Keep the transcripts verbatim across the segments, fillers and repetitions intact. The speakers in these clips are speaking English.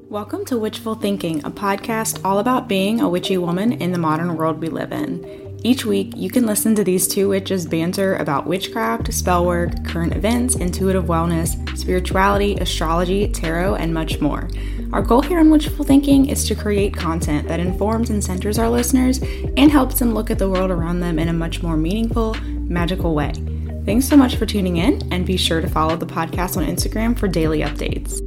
Welcome to Witchful Thinking, a podcast all about being a witchy woman in the modern world we live in. Each week, you can listen to these two witches banter about witchcraft, spellwork, current events, intuitive wellness, spirituality, astrology, tarot, and much more. Our goal here on Witchful Thinking is to create content that informs and centers our listeners and helps them look at the world around them in a much more meaningful, magical way. Thanks so much for tuning in, and be sure to follow the podcast on Instagram for daily updates.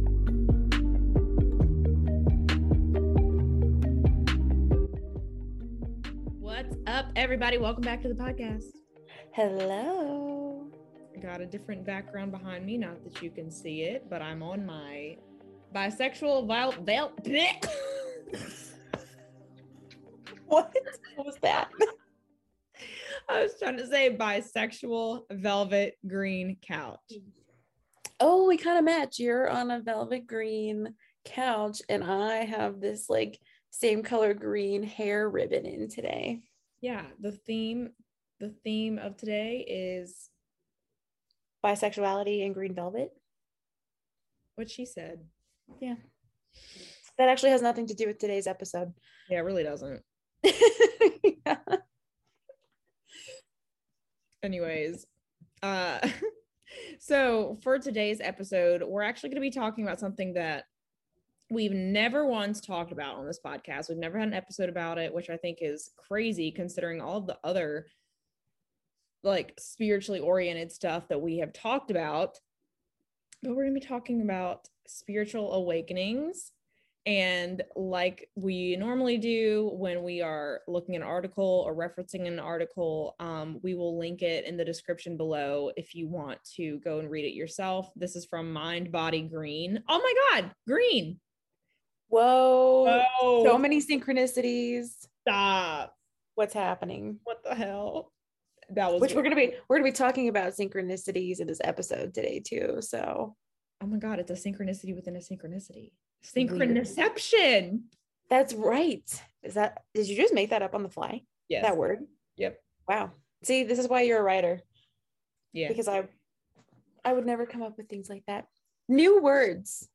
Everybody, welcome back to the podcast. Hello. I got a different background behind me, not that you can see it, but I'm on my bisexual vile veil. What? What was that? I was trying to say bisexual velvet green couch. Oh, we kind of match. You're on a velvet green couch, and I have this like same color green hair ribbon in today. Yeah, the theme the theme of today is bisexuality and green velvet. What she said. Yeah. That actually has nothing to do with today's episode. Yeah, it really doesn't. Yeah. Anyways, uh so for today's episode, we're actually going to be talking about something that we've never once talked about on this podcast. We've never had an episode about it, which I think is crazy considering all of the other like spiritually oriented stuff that we have talked about. But we're going to be talking about spiritual awakenings. And like we normally do when we are looking at an article or referencing an article, um, we will link it in the description below if you want to go and read it yourself. This is from Mind Body Green. Oh my God, green. Whoa. Whoa. So many synchronicities. Stop. What's happening? What the hell? That was Which we're gonna be we're gonna be talking about synchronicities in this episode today too. So oh my God, it's a synchronicity within a synchronicity. Synchronicception. That's right. Is that did you just make that up on the fly? Yes. That word? Yep. Wow. See, this is why you're a writer. Yeah. Because I I would never come up with things like that. New words.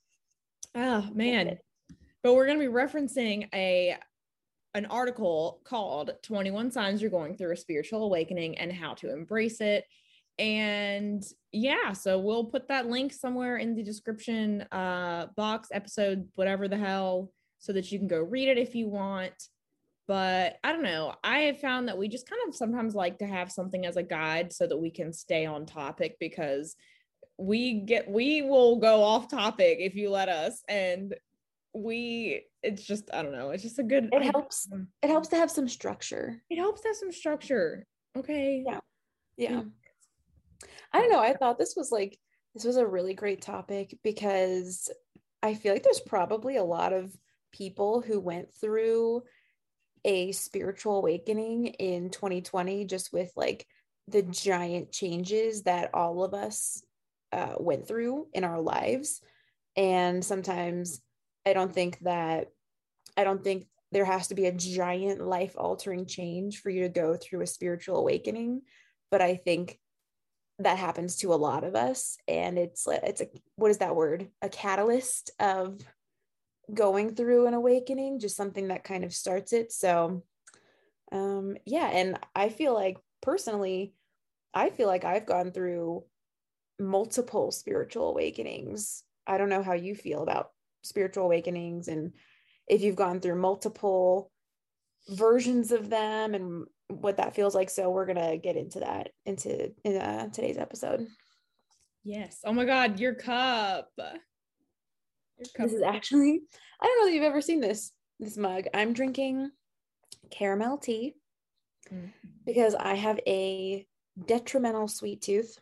Oh man. But we're going to be referencing a an article called twenty-one Signs You're Going Through a Spiritual Awakening and How to Embrace It. And yeah, so we'll put that link somewhere in the description uh box, episode, whatever the hell, so that you can go read it if you want. But I don't know. I have found that we just kind of sometimes like to have something as a guide so that we can stay on topic, because we get we will go off topic if you let us, and we it's just I don't know it's just a good it helps it helps to have some structure it helps to have some structure. Okay. Yeah yeah I don't know, I thought this was like this was a really great topic because I feel like there's probably a lot of people who went through a spiritual awakening in twenty twenty, just with like the giant changes that all of us Uh, went through in our lives. And sometimes I don't think that I don't think there has to be a giant life altering change for you to go through a spiritual awakening, but I think that happens to a lot of us, and it's it's a what is that word a catalyst of going through an awakening, just something that kind of starts it. So um yeah, and I feel like personally I feel like I've gone through multiple spiritual awakenings. I don't know how you feel about spiritual awakenings and if you've gone through multiple versions of them and what that feels like. So we're gonna get into that into in uh, today's episode. Yes. Oh my God, your cup. Your cup. This is actually, I don't know that you've ever seen this this mug. I'm drinking caramel tea mm-hmm. because I have a detrimental sweet tooth.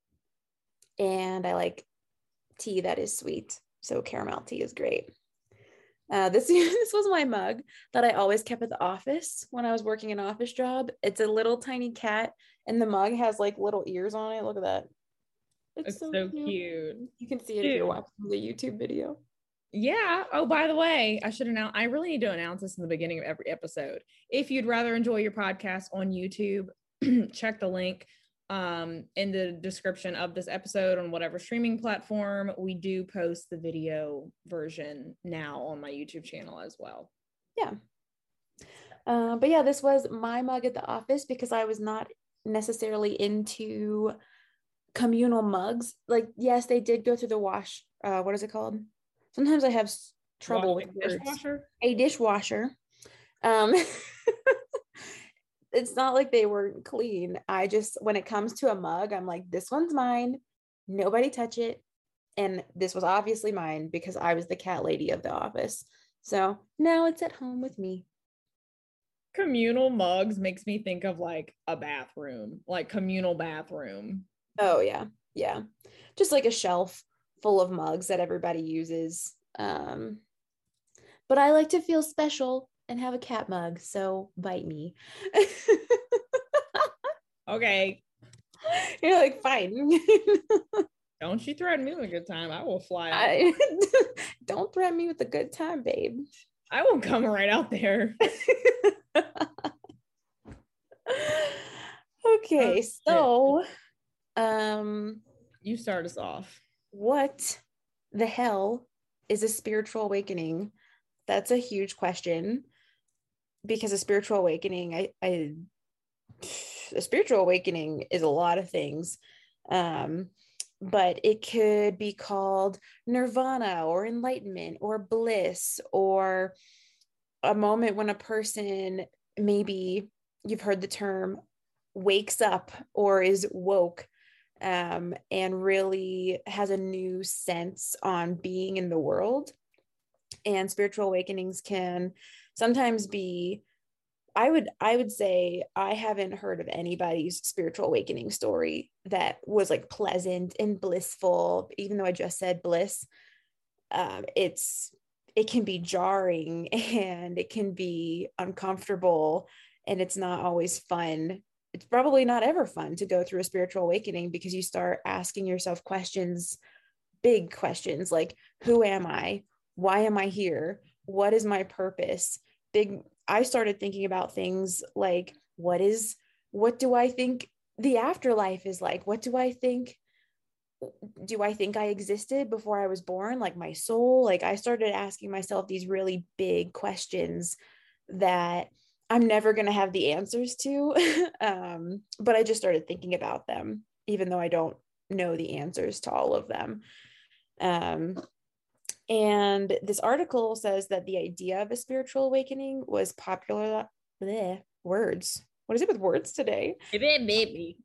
And I like tea that is sweet. So caramel tea is great. Uh, this, this was my mug that I always kept at the office when I was working an office job. It's a little tiny cat, and the mug has like little ears on it. Look at that. It's, it's so, so cute. cute. You can see it cute. If you're watching the YouTube video. Yeah. Oh, by the way, I should announce, I really need to announce this in the beginning of every episode. If you'd rather enjoy your podcast on YouTube, check the link um, in the description of this episode on whatever streaming platform. We do post the video version now on my YouTube channel as well. Yeah. Uh, but yeah, this was my mug at the office because I was not necessarily into communal mugs. Like, yes, they did go through the wash. Uh, what is it called? Sometimes I have s- trouble Washing with words. dishwasher. A dishwasher. Um, it's not like they weren't clean. I just, when it comes to a mug, I'm like, this one's mine. Nobody touch it. And this was obviously mine because I was the cat lady of the office. So now it's at home with me. Communal mugs makes me think of like a bathroom, like communal bathroom. Oh yeah. Yeah. Just like a shelf full of mugs that everybody uses. Um, but I like to feel special and have a cat mug, so bite me. Okay. You're like, fine. Don't you threaten me with a good time. I will fly out. I, don't threaten me with a good time, babe. I will come right out there. Okay, so um you start us off. What the hell is a spiritual awakening? That's a huge question, because a spiritual awakening, I, I a spiritual awakening is a lot of things. Um, but it could be called nirvana or enlightenment or bliss, or a moment when a person, maybe you've heard the term, wakes up or is woke, um, and really has a new sense on being in the world. And spiritual awakenings can sometimes be, I would I would say I haven't heard of anybody's spiritual awakening story that was like pleasant and blissful, even though I just said bliss. Um, it's it can be jarring and it can be uncomfortable, and it's not always fun. It's probably not ever fun to go through a spiritual awakening, because you start asking yourself questions, big questions like, who am I? Why am I here? What is my purpose? Big, I started thinking about things like, what is, what do I think the afterlife is like? What do I think? Do I think I existed before I was born? Like my soul? Like I started asking myself these really big questions that I'm never going to have the answers to. um, but I just started thinking about them, even though I don't know the answers to all of them. Um, and this article says that the idea of a spiritual awakening was popular, bleh, words. What is it with words today? Baby.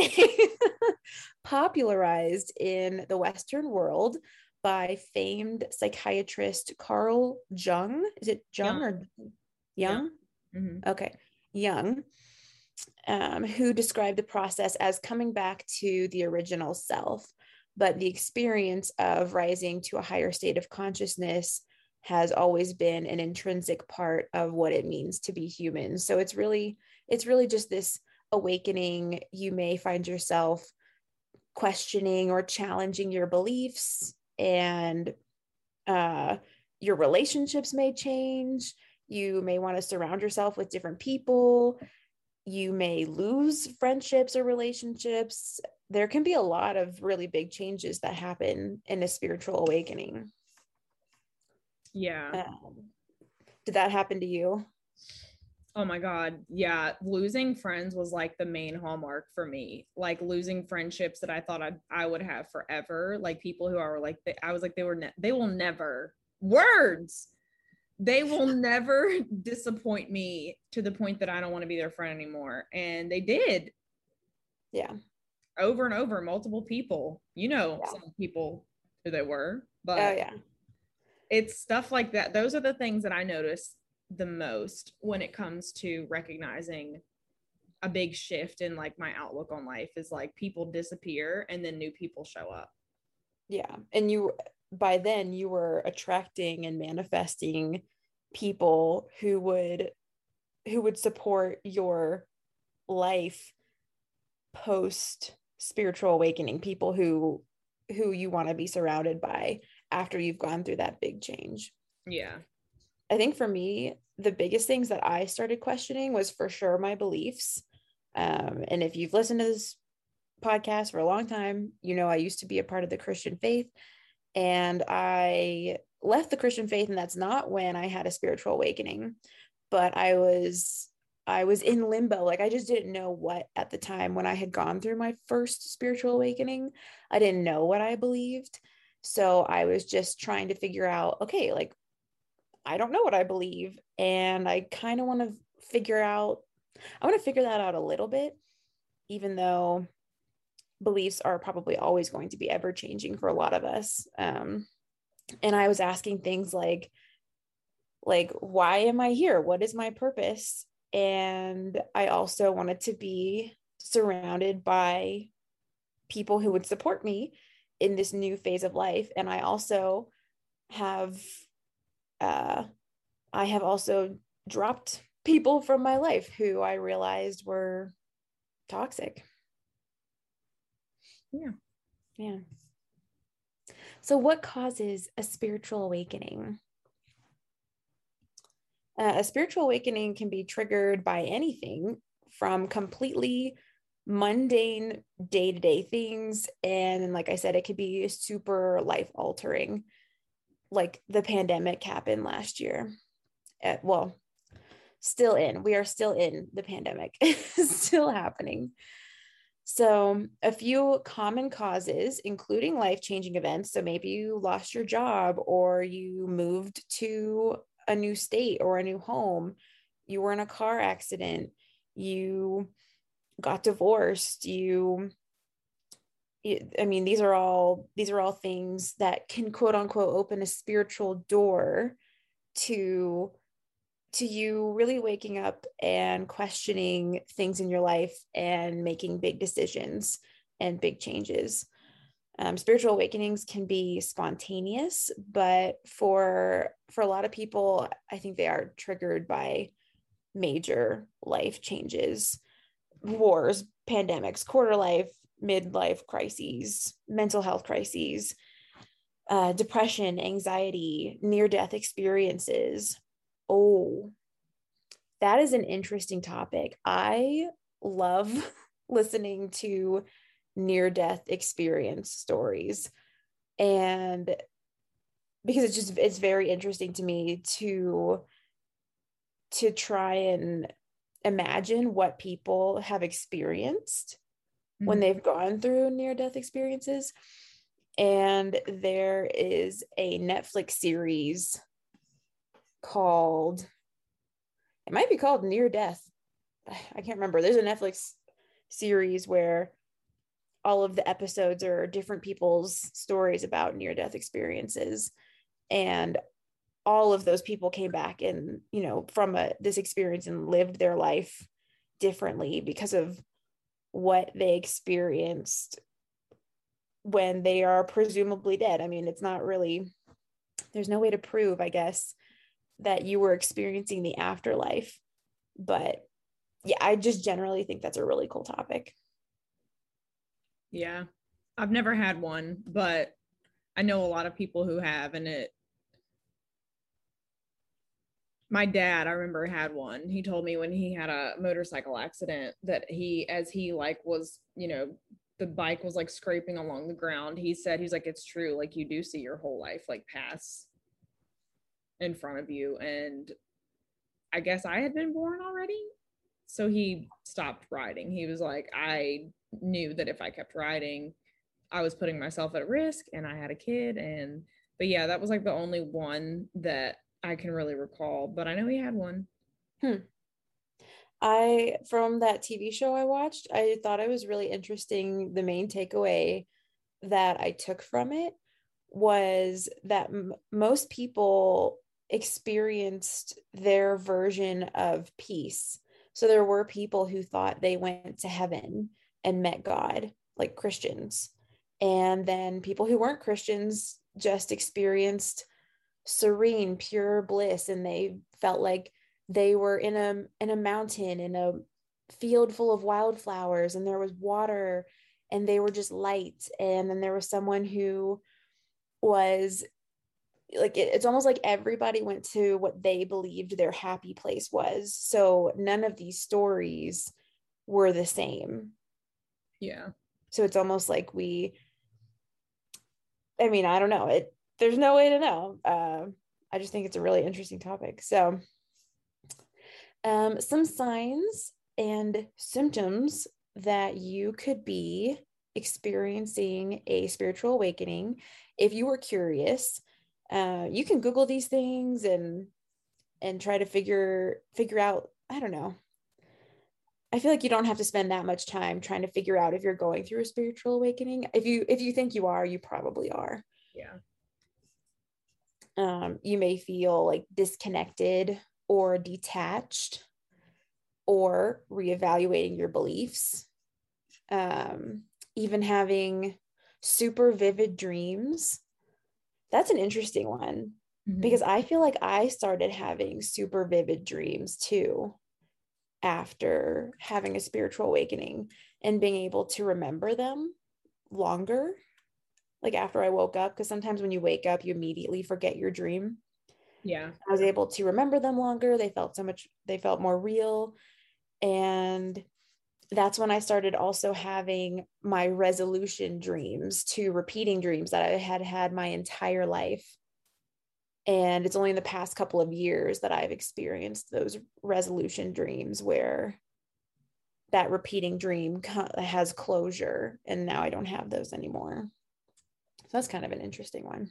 Popularized in the Western world by famed psychiatrist Carl Jung. Is it Jung, Jung. or Young? Yeah. Mm-hmm. Okay, Jung, um, who described the process as coming back to the original self. But the experience of rising to a higher state of consciousness has always been an intrinsic part of what it means to be human. So it's really, it's really just this awakening. You may find yourself questioning or challenging your beliefs, and uh, your relationships may change. You may want to surround yourself with different people. You may lose friendships or relationships. There can be a lot of really big changes that happen in a spiritual awakening. Yeah. Um, did that happen to you? Oh my God. Yeah. Losing friends was like the main hallmark for me. Like losing friendships that I thought I, I would have forever. Like people who are like, they, I was like, they were, ne- they will never, words, they will never disappoint me to the point that I don't want to be their friend anymore. And they did. Yeah. Over and over, multiple people, you know, Yeah. some people who they were, but oh yeah, it's stuff like that. Those are the things that I notice the most when it comes to recognizing a big shift in like my outlook on life, is like people disappear and then new people show up. Yeah. And you, by then you were attracting and manifesting people who would, who would support your life post spiritual awakening, people who, who you want to be surrounded by after you've gone through that big change. Yeah. I think for me, the biggest things that I started questioning was for sure my beliefs. Um, and if you've listened to this podcast for a long time, you know, I used to be a part of the Christian faith, and I left the Christian faith, and that's not when I had a spiritual awakening, but I was I was in limbo. Like, I just didn't know what at the time when I had gone through my first spiritual awakening. I didn't know what I believed. So I was just trying to figure out, okay, like, I don't know what I believe. And I kind of want to figure out, I want to figure that out a little bit, even though beliefs are probably always going to be ever changing for a lot of us. Um, and I was asking things like, like, why am I here? What is my purpose? And I also wanted to be surrounded by people who would support me in this new phase of life. And I also have, uh, I have also dropped people from my life who I realized were toxic. Yeah. Yeah. So what causes a spiritual awakening? Uh, a spiritual awakening can be triggered by anything from completely mundane day-to-day things. And like I said, it could be super life-altering. Like the pandemic happened last year. Uh, well, still in. We are still in the pandemic. It's still happening. So a few common causes, including life-changing events. So maybe you lost your job, or you moved to a new state or a new home. You were in a car accident. You got divorced. You, I mean, these are all, these are all things that can quote unquote open a spiritual door to to you really waking up and questioning things in your life and making big decisions and big changes. Um, spiritual awakenings can be spontaneous, but for for a lot of people, I think they are triggered by major life changes, wars, pandemics, quarter life, midlife crises, mental health crises, uh, depression, anxiety, near-death experiences. Oh, that is an interesting topic. I love listening to near-death experience stories, and because it's just, it's very interesting to me to to try and imagine what people have experienced mm-hmm. when they've gone through near-death experiences. And there is a Netflix series called, it might be called Near Death. I can't remember. There's a Netflix series where all of the episodes are different people's stories about near-death experiences. And all of those people came back and, you know, from a, this experience and lived their life differently because of what they experienced when they are presumably dead. I mean, it's not really, there's no way to prove, I guess, that you were experiencing the afterlife. But yeah, I just generally think that's a really cool topic. Yeah, I've never had one, but I know a lot of people who have, and it, my dad, I remember, had one. He told me when he had a motorcycle accident that he, as he like was, you know, the bike was like scraping along the ground. He said, he's like, it's true. Like, you do see your whole life like pass in front of you. And I guess I had been born already. So he stopped riding. He was like, I knew that if I kept riding, I was putting myself at risk, and I had a kid. And, but yeah, that was like the only one that I can really recall, but I know he had one. Hmm. I, from that T V show I watched, I thought it was really interesting. The main takeaway that I took from it was that m- most people experienced their version of peace. So there were people who thought they went to heaven and met God, like Christians. And then people who weren't Christians just experienced serene, pure bliss, and they felt like they were in a in a mountain, in a field full of wildflowers, and there was water, and they were just light. And then there was someone who was like, it, it's almost like everybody went to what they believed their happy place was. So none of these stories were the same. Yeah. So it's almost like we, I mean, I don't know. It there's no way to know. Uh, I just think it's a really interesting topic. So um, some signs and symptoms that you could be experiencing a spiritual awakening. If you were curious, uh, you can Google these things and and try to figure figure out, I don't know. I feel like you don't have to spend that much time trying to figure out if you're going through a spiritual awakening. If you if you think you are, you probably are. Yeah. Um, you may feel like disconnected or detached or reevaluating your beliefs. Um, even having super vivid dreams. That's an interesting one mm-hmm. because I feel like I started having super vivid dreams too after having a spiritual awakening and being able to remember them longer. Like after I woke up, because sometimes when you wake up, you immediately forget your dream. Yeah. I was able to remember them longer. They felt so much, they felt more real. And that's when I started also having my resolution dreams to repeating dreams that I had had my entire life. And it's only in the past couple of years that I've experienced those resolution dreams where that repeating dream has closure. And now I don't have those anymore. So that's kind of an interesting one.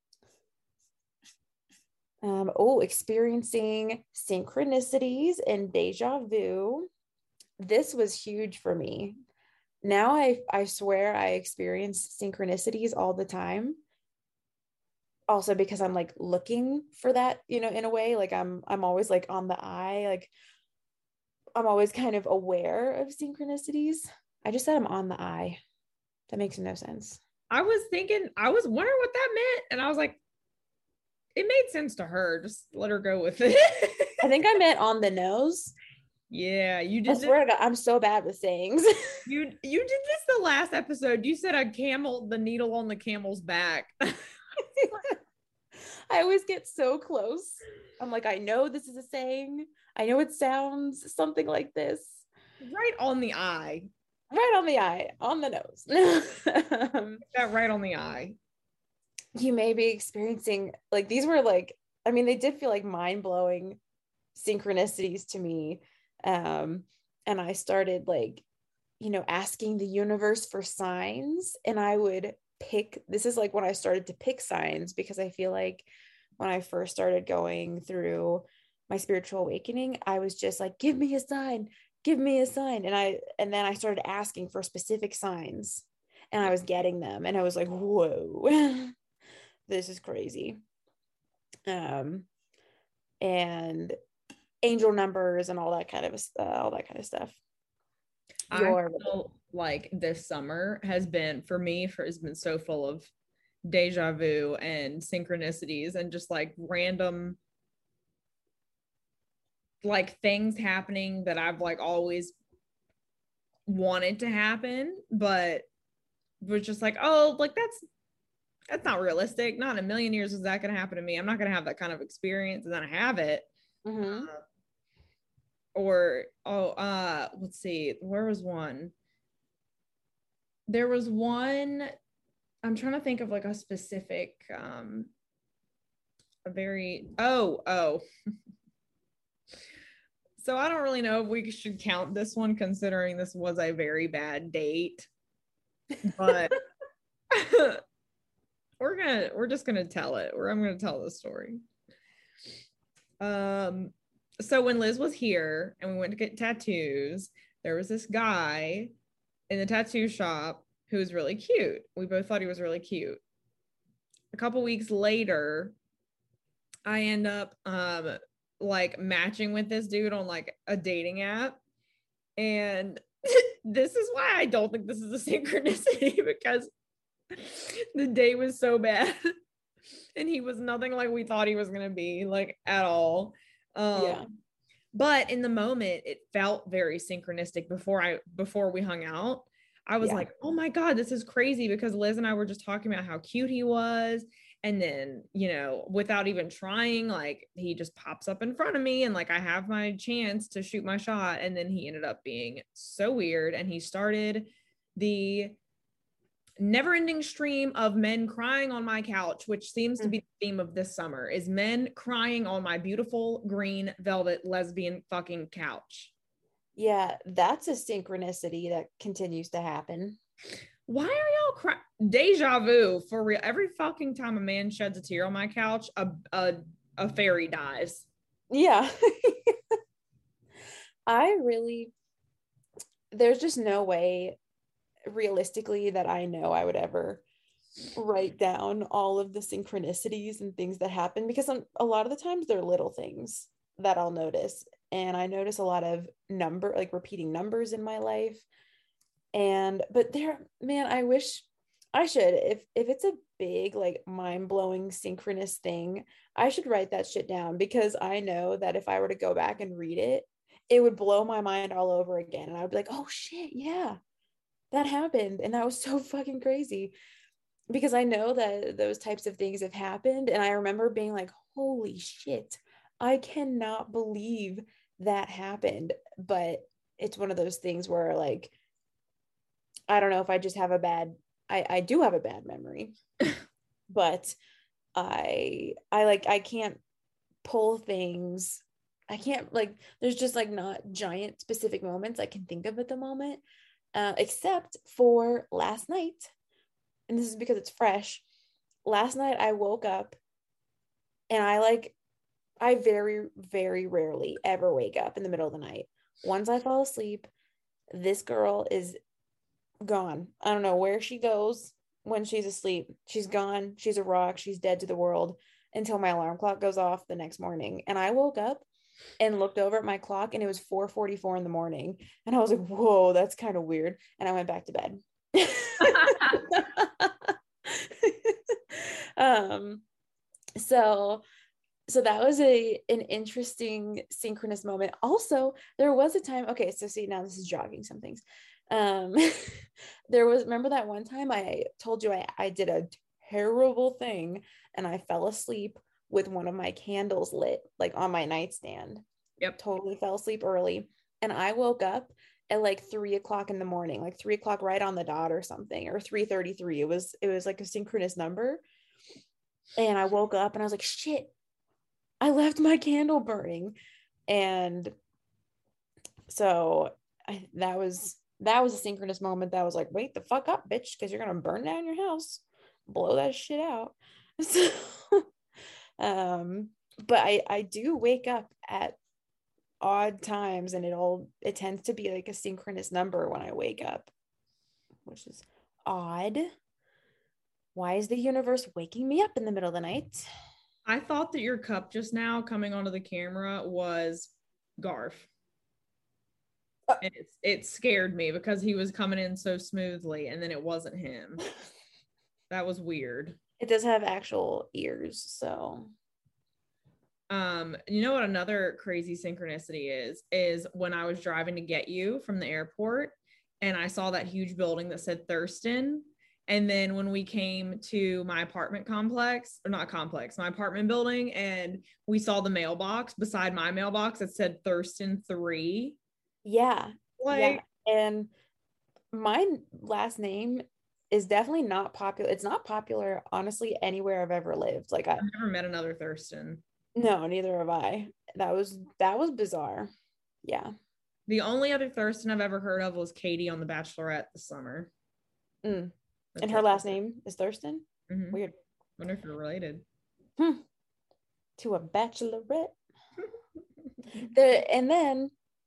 Um, oh, experiencing synchronicities and deja vu. This was huge for me. Now I, I swear I experience synchronicities all the time. Also because I'm like looking for that, you know, in a way, like I'm, I'm always like on the eye, like I'm always kind of aware of synchronicities. I just said I'm on the eye. That makes no sense. I was thinking, I was wondering what that meant. And I was like, it made sense to her. Just let her go with it. I think I meant on the nose. Yeah, you did. I swear to God, I'm so bad with sayings. you you did this the last episode. You said a camel, the needle on the camel's back. I always get so close. I'm like, I know this is a saying. I know it sounds something like this. Right on the eye. Right on the eye, on the nose. um, that right on the eye. You may be experiencing, like, these were like, I mean, they did feel like mind-blowing synchronicities to me. Um, and I started like, you know, asking the universe for signs, and I would pick, this is like when I started to pick signs, because I feel like when I first started going through my spiritual awakening, I was just like, give me a sign, give me a sign. And I, and then I started asking for specific signs, and I was getting them, and I was like, whoa, this is crazy. Um, and angel numbers and all that kind of uh, all that kind of stuff. Your... I feel like this summer has been, for me, for has been so full of deja vu and synchronicities and just like random like things happening that I've like always wanted to happen, but was just like, oh, like that's that's not realistic. Not in a million years is that going to happen to me. I'm not going to have that kind of experience, and then I have it. Mm-hmm. Uh, or oh uh let's see, where was one there was one I'm trying to think of like a specific um a very oh oh so I don't really know if we should count this one, considering this was a very bad date, but we're gonna we're just gonna tell it or I'm gonna tell the story. um So when Liz was here and we went to get tattoos, there was this guy in the tattoo shop who was really cute. We both thought he was really cute. A couple weeks later, I end up um, like matching with this dude on like a dating app. And this is why I don't think this is a synchronicity, because the date was so bad. And he was nothing like we thought he was going to be, like, at all. Um, yeah. But in the moment, it felt very synchronistic. Before I, before we hung out, I was yeah. like, oh my God, this is crazy, because Liz and I were just talking about how cute he was. And then, you know, without even trying, like, he just pops up in front of me, and like, I have my chance to shoot my shot. And then he ended up being so weird. And he started the never-ending stream of men crying on my couch, which seems to be the theme of this summer, is men crying on my beautiful green velvet lesbian fucking couch. Yeah, that's a synchronicity that continues to happen. Why are y'all crying? Deja vu, for real. Every fucking time a man sheds a tear on my couch, a a, a fairy dies. Yeah. I really, there's just no way realistically that I know I would ever write down all of the synchronicities and things that happen, because I'm, a lot of the times they're little things that I'll notice. And I notice a lot of number, like repeating numbers in my life. And, but there, man, I wish I should, if, if it's a big, like mind-blowing synchronous thing, I should write that shit down, because I know that if I were to go back and read it, it would blow my mind all over again. And I would be like, oh shit, yeah, that happened. And that was so fucking crazy, because I know that those types of things have happened. And I remember being like, holy shit, I cannot believe that happened. But it's one of those things where, like, I don't know if I just have a bad, I, I do have a bad memory, but I, I like, I can't pull things. I can't, like, there's just like not giant specific moments I can think of at the moment, uh, except for last night. And this is because it's fresh. Last night I woke up and I like, I very, very rarely ever wake up in the middle of the night. Once I fall asleep, this girl is gone. I don't know where she goes when she's asleep. She's gone. She's a rock. She's dead to the world until my alarm clock goes off the next morning. And I woke up and looked over at my clock and it was four forty-four in the morning. And I was like, whoa, that's kind of weird. And I went back to bed. um, so, so that was a, an interesting synchronous moment. Also, there was a time, okay, so see, now this is jogging some things. Um, there was, remember that one time I told you I, I did a terrible thing and I fell asleep with one of my candles lit, like on my nightstand. Yep. Totally fell asleep early. And I woke up at like three o'clock in the morning, like three o'clock right on the dot or something, or three thirty-three. It was, it was like a synchronous number. And I woke up and I was like, shit, I left my candle burning. And so I, that was, that was a synchronous moment that was like, wait the fuck up, bitch, because you're going to burn down your house, blow that shit out. So, um, but I, I do wake up at odd times and it'll, it tends to be like a synchronous number when I wake up, which is odd. Why is the universe waking me up in the middle of the night? I thought that your cup just now coming onto the camera was Garf. Uh, and it's, it scared me because he was coming in so smoothly and then it wasn't him. That was weird. It does have actual ears, so. Um, you know what another crazy synchronicity is, is when I was driving to get you from the airport and I saw that huge building that said Thurston. And then when we came to my apartment complex, or not complex, my apartment building, and we saw the mailbox beside my mailbox that said Thurston three. Yeah. Like, yeah. And my last name is definitely not popular. It's not popular, honestly, anywhere I've ever lived. Like I, I've never met another Thurston. No, neither have I. That was, that was bizarre. Yeah. The only other Thurston I've ever heard of was Katie on The Bachelorette this summer. Mm. And her last name is Thurston? Mm-hmm. Weird. Wonder if you're related. Hmm. To a bachelorette. the, and then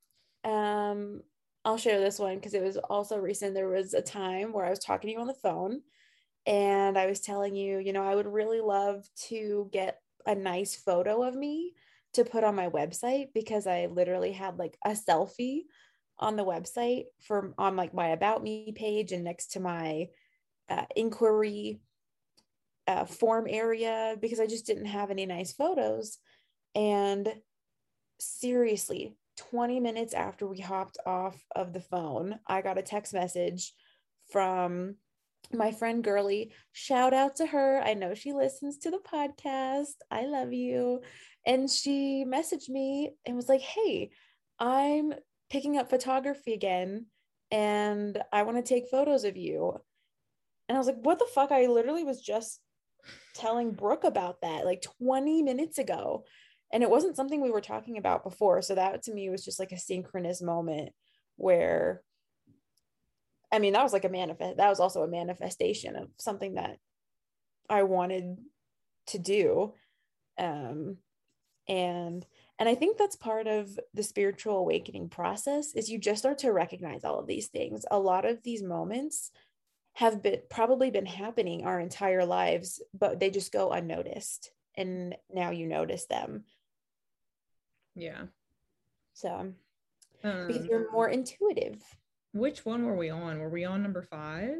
um, I'll share this one because it was also recent. There was a time where I was talking to you on the phone and I was telling you, you know, I would really love to get a nice photo of me to put on my website, because I literally had like a selfie on the website for on like my About Me page and next to my Uh, inquiry uh, form area, because I just didn't have any nice photos. And seriously, twenty minutes after we hopped off of the phone, I got a text message from my friend Girly. Shout out to her. I know she listens to the podcast. I love you. And she messaged me and was like, hey, I'm picking up photography again and I want to take photos of you. And I was like, what the fuck? I literally was just telling Brooke about that like twenty minutes ago. And it wasn't something we were talking about before. So that to me was just like a synchronous moment where, I mean, that was like a manifest. That was also a manifestation of something that I wanted to do. Um, and and I think that's part of the spiritual awakening process is you just start to recognize all of these things. A lot of these moments have been probably been happening our entire lives, but they just go unnoticed. And now you notice them. Yeah. So Um, because you're more intuitive. Which one were we on? Were we on number five?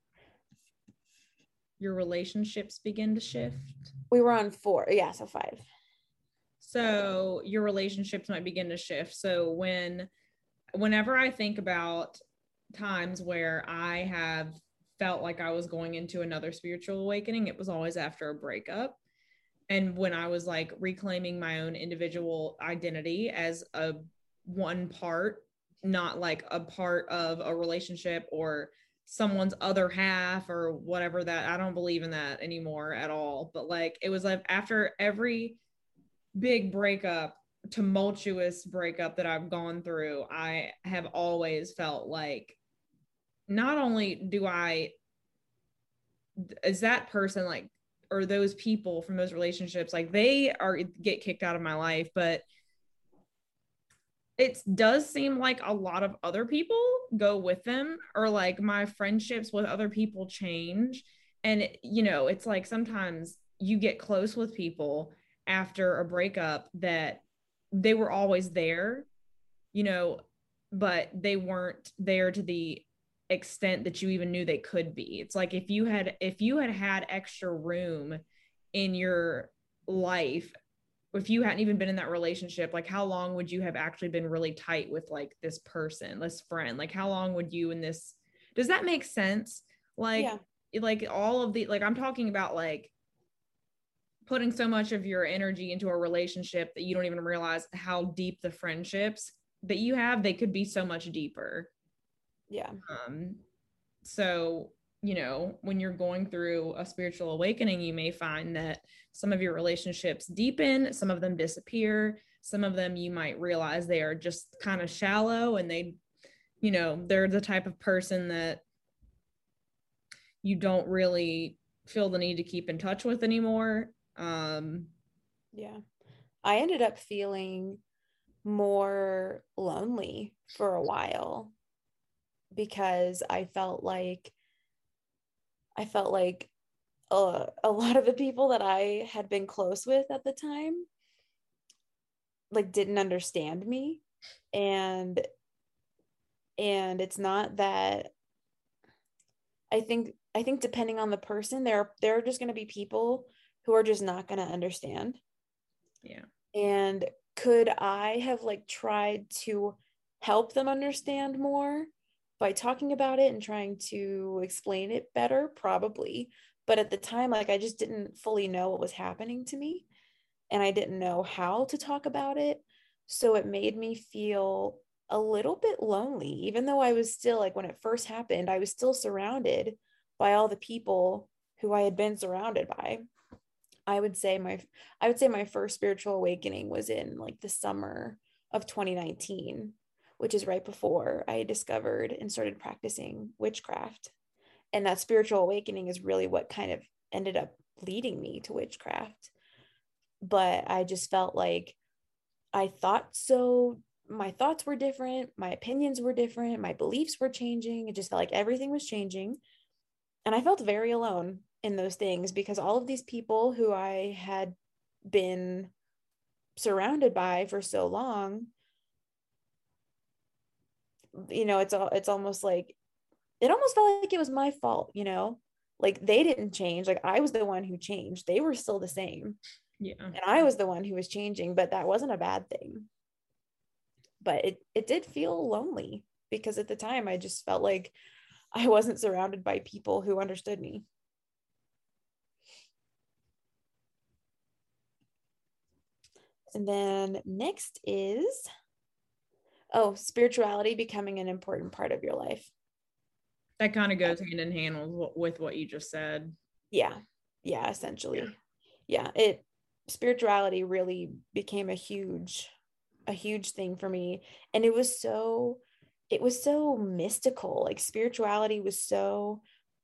Your relationships begin to shift. We were on four. Yeah, so five. So your relationships might begin to shift. So when, whenever I think about times where I have felt like I was going into another spiritual awakening, it was always after a breakup. And when I was like reclaiming my own individual identity as a one part, not like a part of a relationship or someone's other half or whatever, that I don't believe in that anymore at all. But like, it was like after every big breakup, tumultuous breakup that I've gone through, I have always felt like not only do I, is that person like, or those people from those relationships, like they are get kicked out of my life, but it does seem like a lot of other people go with them, or like my friendships with other people change. And, you know, it's like sometimes you get close with people after a breakup that they were always there, you know, but they weren't there to the extent that you even knew they could be. It's like if you had if you had had extra room in your life, if you hadn't even been in that relationship, like how long would you have actually been really tight with like this person, this friend? Like how long would you in this, does that make sense? Like, yeah. Like all of the, like I'm talking about like putting so much of your energy into a relationship that you don't even realize how deep the friendships that you have, they could be so much deeper. Yeah. Um, so, you know, when you're going through a spiritual awakening, you may find that some of your relationships deepen, some of them disappear, some of them you might realize they are just kind of shallow and they, you know, they're the type of person that you don't really feel the need to keep in touch with anymore. Um, yeah. I ended up feeling more lonely for a while because I felt like I felt like uh, a lot of the people that I had been close with at the time like didn't understand me. And and it's not that I think I think depending on the person, there there are just going to be people who are just not going to understand. Yeah. And could I have like tried to help them understand more by talking about it and trying to explain it better? Probably. But at the time, like I just didn't fully know what was happening to me and I didn't know how to talk about it. So it made me feel a little bit lonely, even though I was still like when it first happened, I was still surrounded by all the people who I had been surrounded by. I would say my I would say my first spiritual awakening was in like the summer of twenty nineteen, which is right before I discovered and started practicing witchcraft. And that spiritual awakening is really what kind of ended up leading me to witchcraft. But I just felt like I thought so. My thoughts were different. My opinions were different. My beliefs were changing. It just felt like everything was changing. And I felt very alone in those things because all of these people who I had been surrounded by for so long, you know, it's all, it's almost like, it almost felt like it was my fault, you know, like they didn't change. Like I was the one who changed. They were still the same. Yeah. And I was the one who was changing, but that wasn't a bad thing. But it, it did feel lonely because at the time I just felt like I wasn't surrounded by people who understood me. And then next is, oh, spirituality becoming an important part of your life. That kind of goes hand in hand with what, with what you just said. Yeah. Yeah, essentially. Yeah. yeah, it spirituality really became a huge a huge thing for me, and it was so it was so mystical. Like spirituality was so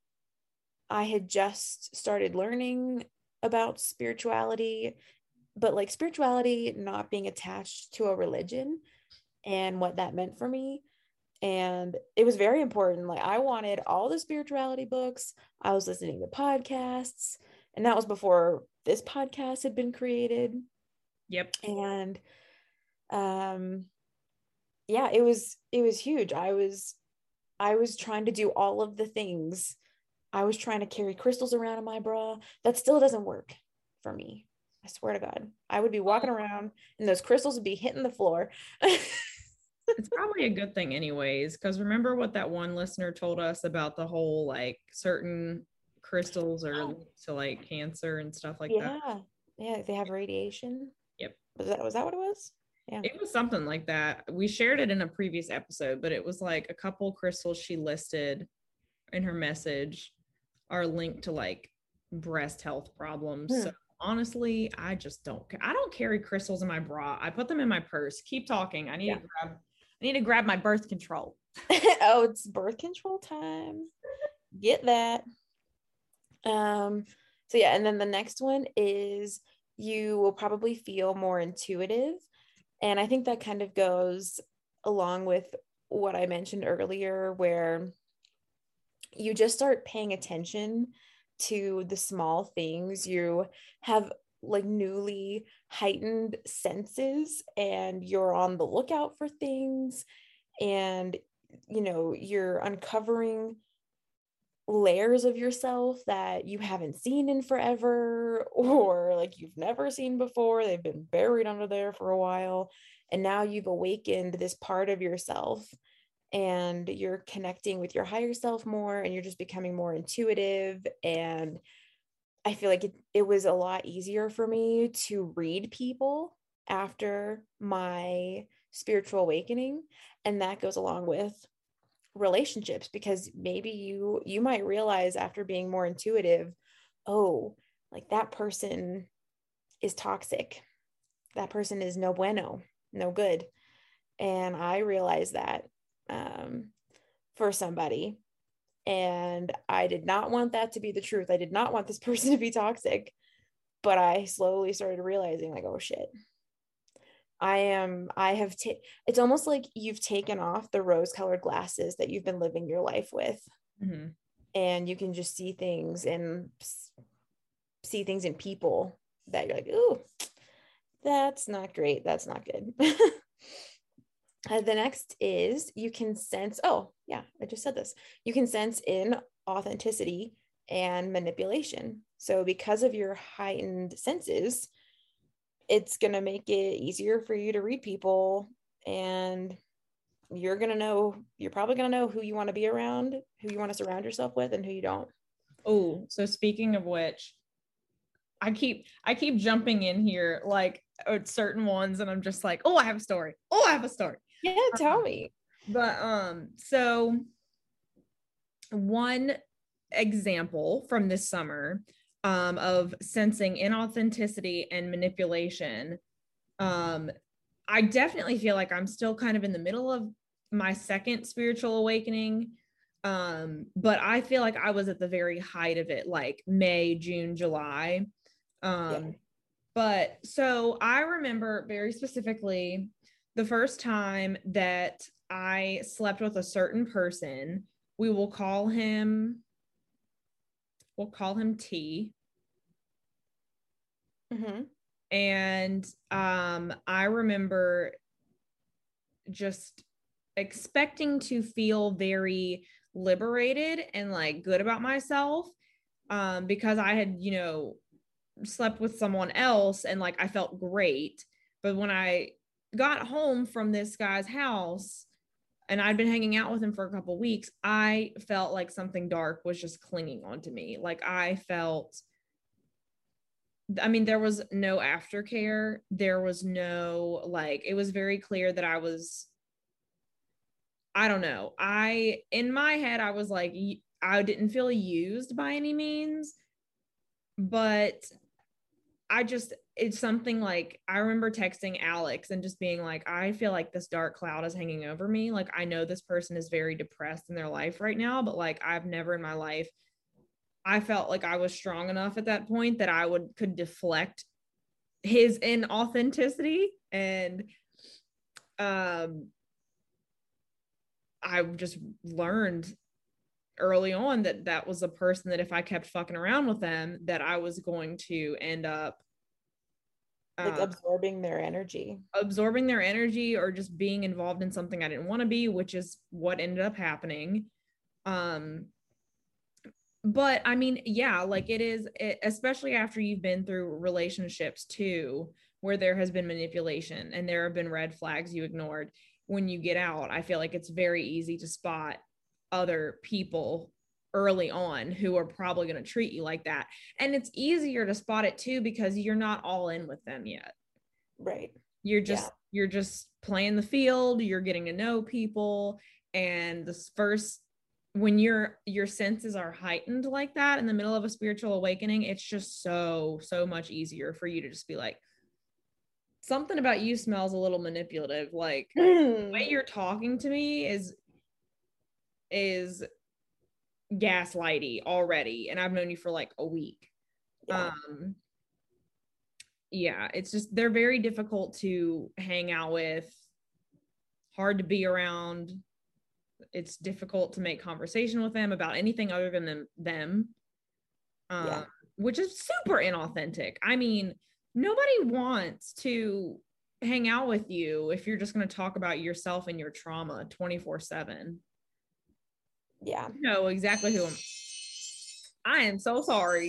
I had just started learning about spirituality, but like spirituality not being attached to a religion and what that meant for me. And it was very important. Like I wanted all the spirituality books. I was listening to podcasts, and that was before this podcast had been created. Yep. And um yeah, it was it was huge. I was I was trying to do all of the things. I was trying to carry crystals around in my bra. That still doesn't work for me. I swear to God. I would be walking around and those crystals would be hitting the floor. It's probably a good thing anyways, because remember what that one listener told us about the whole like certain crystals are linked to like cancer and stuff like yeah. that. Yeah, they have radiation. Yep. Was that was that what it was? Yeah. It was something like that. We shared it in a previous episode, but it was like a couple crystals she listed in her message are linked to like breast health problems. Hmm. So honestly, I just don't I don't carry crystals in my bra. I put them in my purse. Keep talking. I need yeah. to grab I need to grab my birth control. Oh, it's birth control time. Get that. Um so yeah, and then the next one is you will probably feel more intuitive. And I think that kind of goes along with what I mentioned earlier, where you just start paying attention to the small things. You have like newly heightened senses, and you're on the lookout for things, and you know, you're uncovering layers of yourself that you haven't seen in forever, or like you've never seen before. They've been buried under there for a while, and now you've awakened this part of yourself, and you're connecting with your higher self more, and you're just becoming more intuitive. And I feel like it, it was a lot easier for me to read people after my spiritual awakening. And that goes along with relationships, because maybe you you might realize after being more intuitive, oh, like that person is toxic, that person is no bueno, no good. And I realized that um for somebody, and I did not want that to be the truth. I did not want this person to be toxic, but I slowly started realizing like, oh shit, I am, I have, ta- it's almost like you've taken off the rose colored glasses that you've been living your life with. Mm-hmm. And you can just see things and see things in people that you're like, ooh, that's not great. That's not good. uh, the next is you can sense, oh yeah, I just said this. You can sense in authenticity and manipulation. So because of your heightened senses, it's going to make it easier for you to read people, and you're going to know, you're probably going to know who you want to be around, who you want to surround yourself with, and who you don't. Oh, so speaking of which, I keep, I keep jumping in here, like at certain ones, and I'm just like, oh, I have a story. Oh, I have a story. Yeah. Tell um, me. But, um, so one example from this summer, Um, of sensing inauthenticity and manipulation. Um, I definitely feel like I'm still kind of in the middle of my second spiritual awakening. Um, but I feel like I was at the very height of it, like May, June, July. Um, yeah. But so I remember very specifically the first time that I slept with a certain person. We will call him, we'll call him T. Mm-hmm. And um, I remember just expecting to feel very liberated and like good about myself, um, because I had, you know, slept with someone else and like I felt great. But when I got home from this guy's house and I'd been hanging out with him for a couple of weeks, I felt like something dark was just clinging onto me. Like I felt I mean, there was no aftercare. There was no, like, it was very clear that I was, I don't know. I, in my head, I was like, I didn't feel used by any means, but I just, it's something like, I remember texting Alex and just being like, I feel like this dark cloud is hanging over me. Like, I know this person is very depressed in their life right now, but like, I've never in my life, I felt like I was strong enough at that point that I would, could deflect his inauthenticity. And, um, I just learned early on that that was a person that if I kept fucking around with them, that I was going to end up like uh, absorbing their energy, absorbing their energy or just being involved in something I didn't want to be, which is what ended up happening. Um, but I mean, yeah, like it is, it, especially after you've been through relationships too, where there has been manipulation and there have been red flags you ignored. When you get out, I feel like it's very easy to spot other people early on who are probably going to treat you like that. And it's easier to spot it too, because you're not all in with them yet. Right. You're just, yeah. you're just playing the field, you're getting to know people. And this first, when your, your senses are heightened like that in the middle of a spiritual awakening, it's just so, so much easier for you to just be like, something about you smells a little manipulative. Like the way you're talking to me is, is gaslighty already. And I've known you for like a week. Yeah. Um, yeah, it's just, they're very difficult to hang out with, hard to be around. It's difficult to make conversation with them about anything other than them, them um, yeah. which is super inauthentic. I mean, nobody wants to hang out with you if you're just going to talk about yourself and your trauma twenty-four seven. Yeah. You know exactly who I'm. I am so sorry.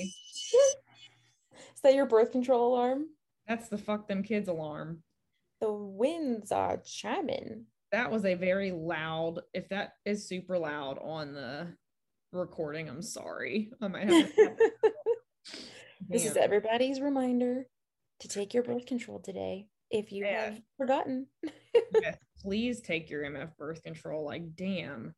Is that your birth control alarm? That's the fuck them kids alarm. The winds are chiming. That was a very loud, if that is super loud on the recording, I'm sorry. I might have to This is everybody's reminder to take your birth control today if you yeah. have forgotten. Yes, please take your M F birth control. Like, damn.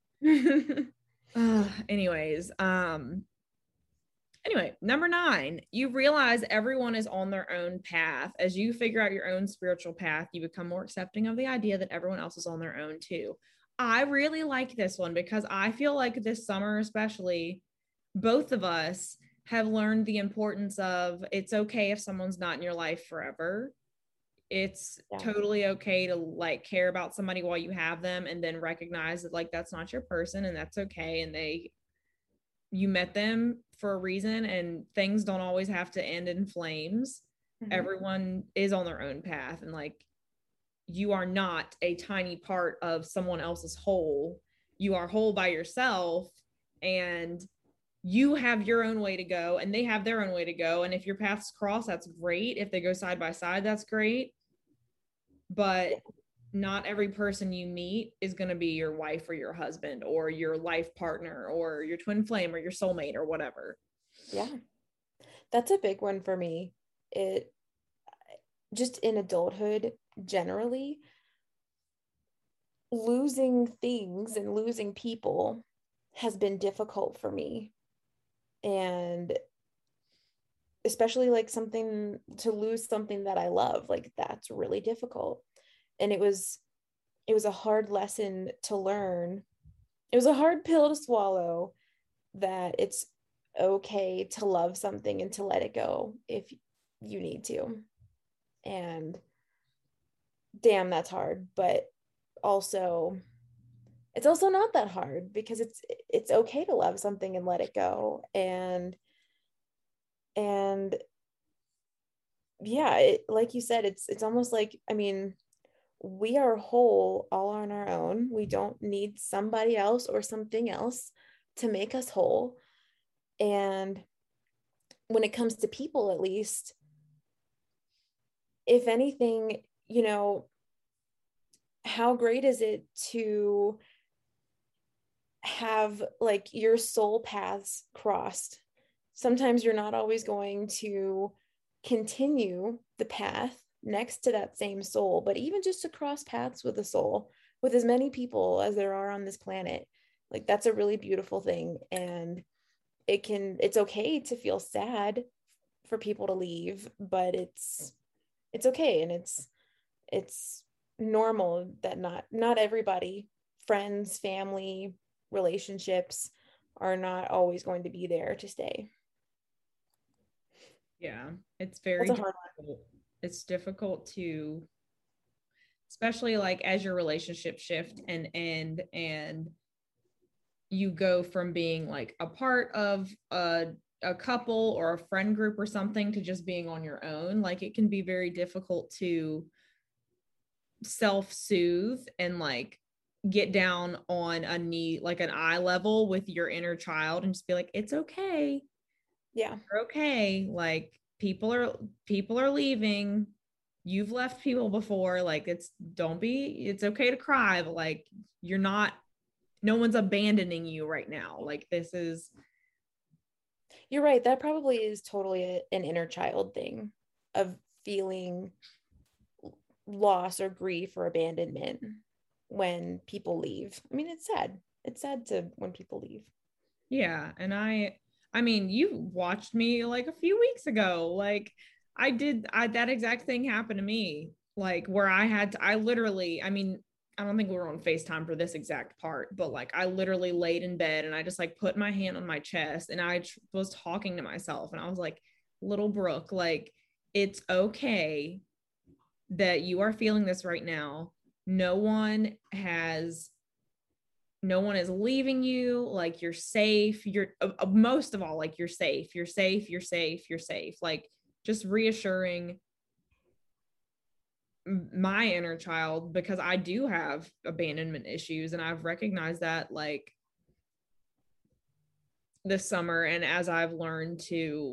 uh, anyways, um, anyway, number nine, you realize everyone is on their own path. As you figure out your own spiritual path, you become more accepting of the idea that everyone else is on their own too. I really like this one because I feel like this summer, especially, both of us have learned the importance of it's okay if someone's not in your life forever. It's yeah. totally okay to like care about somebody while you have them and then recognize that like that's not your person and that's okay. And they, you met them for a reason and things don't always have to end in flames. Mm-hmm. Everyone is on their own path and like you are not a tiny part of someone else's whole. You are whole by yourself and you have your own way to go and they have their own way to go. And if your paths cross, that's great. If they go side by side, that's great. But not every person you meet is going to be your wife or your husband or your life partner or your twin flame or your soulmate or whatever. Yeah. That's a big one for me. It just in adulthood, generally, losing things and losing people has been difficult for me. And especially like something to lose something that I love, like that's really difficult. And it was, it was a hard lesson to learn. It was a hard pill to swallow that it's okay to love something and to let it go if you need to. And damn, that's hard. But also, it's also not that hard because it's it's okay to love something and let it go. And and yeah, it, like you said, it's it's almost like, I mean, we are whole all on our own. We don't need somebody else or something else to make us whole. And when it comes to people, at least, if anything, you know, how great is it to have like your soul paths crossed? Sometimes you're not always going to continue the path next to that same soul, but even just to cross paths with a soul with as many people as there are on this planet. Like that's a really beautiful thing. And it can, it's okay to feel sad for people to leave, but it's, it's okay. And it's, it's normal that not, not everybody, friends, family, relationships are not always going to be there to stay. Yeah. It's very That's a hard difficult. It's difficult to, especially like as your relationship shift and end, and you go from being like a part of a, a couple or a friend group or something to just being on your own. Like it can be very difficult to self-soothe and like get down on a knee, like an eye level with your inner child and just be like, it's okay. Yeah. You're okay. Like people are, people are leaving. You've left people before. Like it's, don't be, it's okay to cry, but like, you're not, no one's abandoning you right now. Like this is. You're right. That probably is totally a, an inner child thing of feeling loss or grief or abandonment when people leave. I mean, it's sad. It's sad to when people leave. Yeah. And I, I mean, you watched me like a few weeks ago. Like I did, I, that exact thing happened to me. Like where I had to, I literally, I mean, I don't think we were on FaceTime for this exact part, but like I literally laid in bed and I just like put my hand on my chest and I tr- was talking to myself and I was like, little Brooke, like it's okay that you are feeling this right now. No one has, no one is leaving you. Like you're safe. You're uh, most of all, like you're safe. You're safe. You're safe. You're safe. Like just reassuring my inner child, because I do have abandonment issues and I've recognized that like this summer. And as I've learned to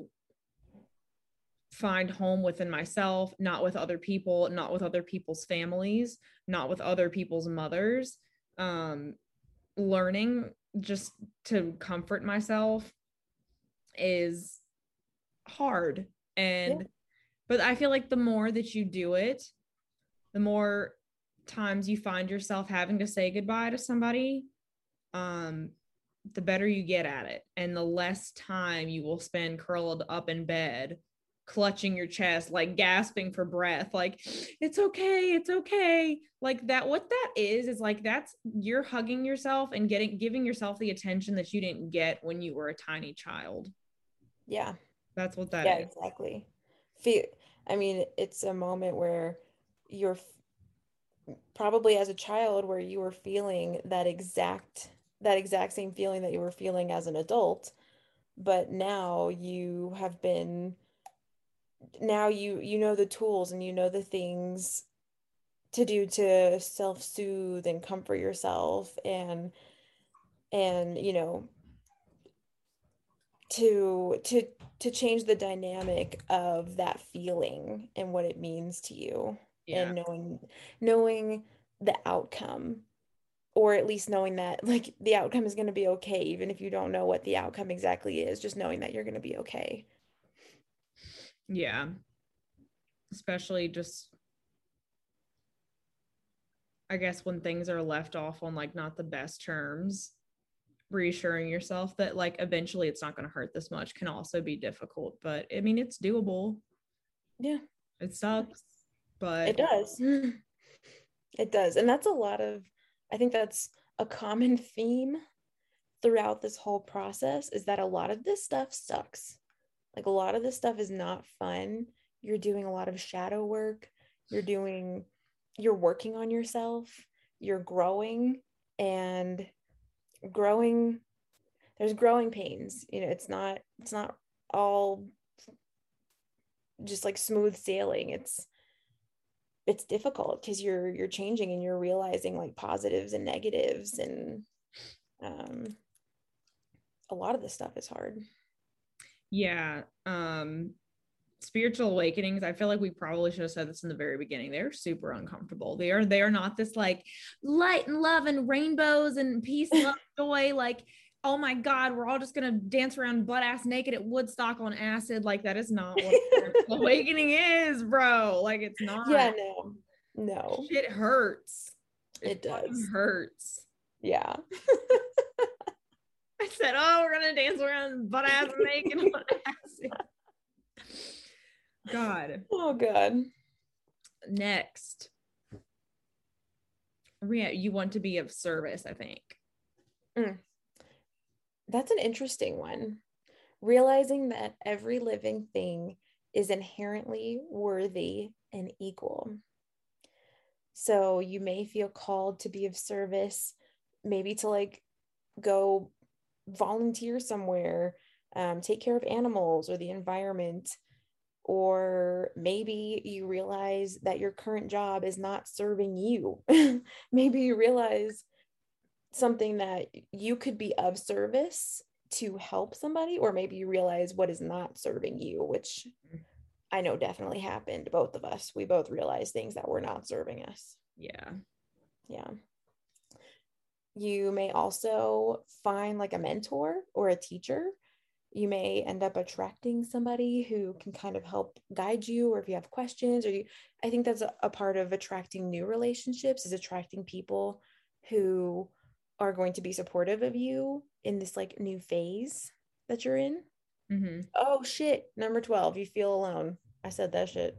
find home within myself, not with other people, not with other people's families, not with other people's mothers, um, learning just to comfort myself is hard. And, yeah. But I feel like the more that you do it, the more times you find yourself having to say goodbye to somebody, um, the better you get at it. And the less time you will spend curled up in bed, clutching your chest, like gasping for breath, like, it's okay, it's okay. Like that, what that is, is like, that's, you're hugging yourself and getting, giving yourself the attention that you didn't get when you were a tiny child. Yeah. That's what that yeah, is. Exactly. Feel, I mean, it's a moment where you're probably as a child where you were feeling that exact that exact same feeling that you were feeling as an adult, but now you have been now you you know the tools and you know the things to do to self-soothe and comfort yourself and and you know to to to change the dynamic of that feeling and what it means to you. Yeah. And knowing knowing the outcome, or at least knowing that like the outcome is going to be okay, even if you don't know what the outcome exactly is, just knowing that you're going to be okay. Yeah. Especially just, I guess when things are left off on like not the best terms, reassuring yourself that like eventually it's not going to hurt this much can also be difficult. But I mean, it's doable. Yeah. It sucks, but it does. It does. And that's a lot of, I think that's a common theme throughout this whole process, is that a lot of this stuff sucks. Like a lot of this stuff is not fun. You're doing a lot of shadow work. You're doing, you're working on yourself. You're growing, and growing, there's growing pains. You know, it's not, it's not all just like smooth sailing. It's, it's difficult because you're you're changing and you're realizing like positives and negatives, and um a lot of this stuff is hard. Yeah. Um spiritual awakenings, I feel like we probably should have said this in the very beginning, they're super uncomfortable. They are they are not this like light and love and rainbows and peace, love, joy, like, oh my God, we're all just gonna dance around butt ass naked at Woodstock on acid. Like that is not what awakening is, bro. Like it's not. Yeah, no, no. Shit hurts. It, it does. Hurts. Yeah. I said, oh, we're going to dance around butt ass naked on acid. God. Oh, God. Next. Yeah, you want to be of service, I think. Mm. That's an interesting one. Realizing that every living thing is inherently worthy and equal. So you may feel called to be of service, maybe to like go volunteer somewhere, um, take care of animals or the environment, or maybe you realize that your current job is not serving you. Maybe you realize something that you could be of service to help somebody, or maybe you realize what is not serving you, which I know definitely happened. Both of us, we both realized things that were not serving us. Yeah. Yeah. You may also find like a mentor or a teacher. You may end up attracting somebody who can kind of help guide you, or if you have questions, or you, I think that's a, a part of attracting new relationships, is attracting people who are going to be supportive of you in this like new phase that you're in. Mm-hmm. Oh shit. Number twelve, you feel alone. I said that shit.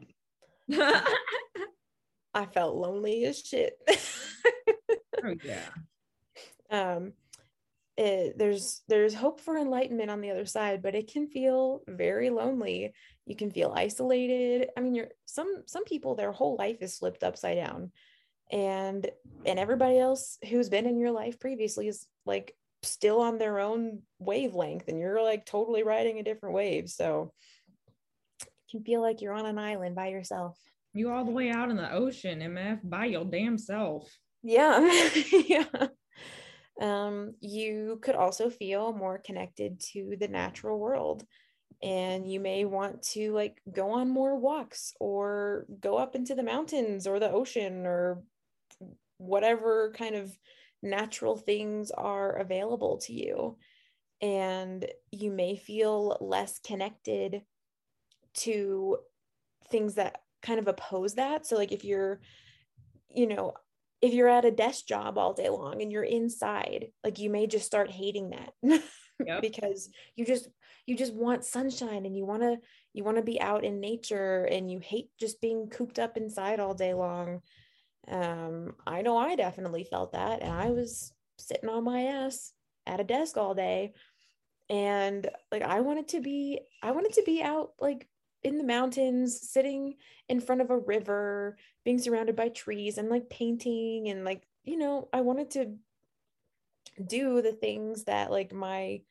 I felt lonely as shit. Oh yeah. Um, it, there's there's hope for enlightenment on the other side, but it can feel very lonely. You can feel isolated. I mean, you're some some people, their whole life is flipped upside down, and and everybody else who's been in your life previously is like still on their own wavelength, and you're like totally riding a different wave. So it can feel like you're on an island by yourself. You all the way out in the ocean, M F, by your damn self. Yeah. Yeah. Um, you could also feel more connected to the natural world, and you may want to like go on more walks or go up into the mountains or the ocean or whatever kind of natural things are available to you. And you may feel less connected to things that kind of oppose that. So like if you're, you know, if you're at a desk job all day long and you're inside, like you may just start hating that. Yep. Because you just you just want sunshine, and you want to you want to be out in nature, and you hate just being cooped up inside all day long. Um, I know I definitely felt that, and I was sitting on my ass at a desk all day, and like I wanted to be I wanted to be out like in the mountains, sitting in front of a river, being surrounded by trees, and like painting, and like, you know, I wanted to do the things that like my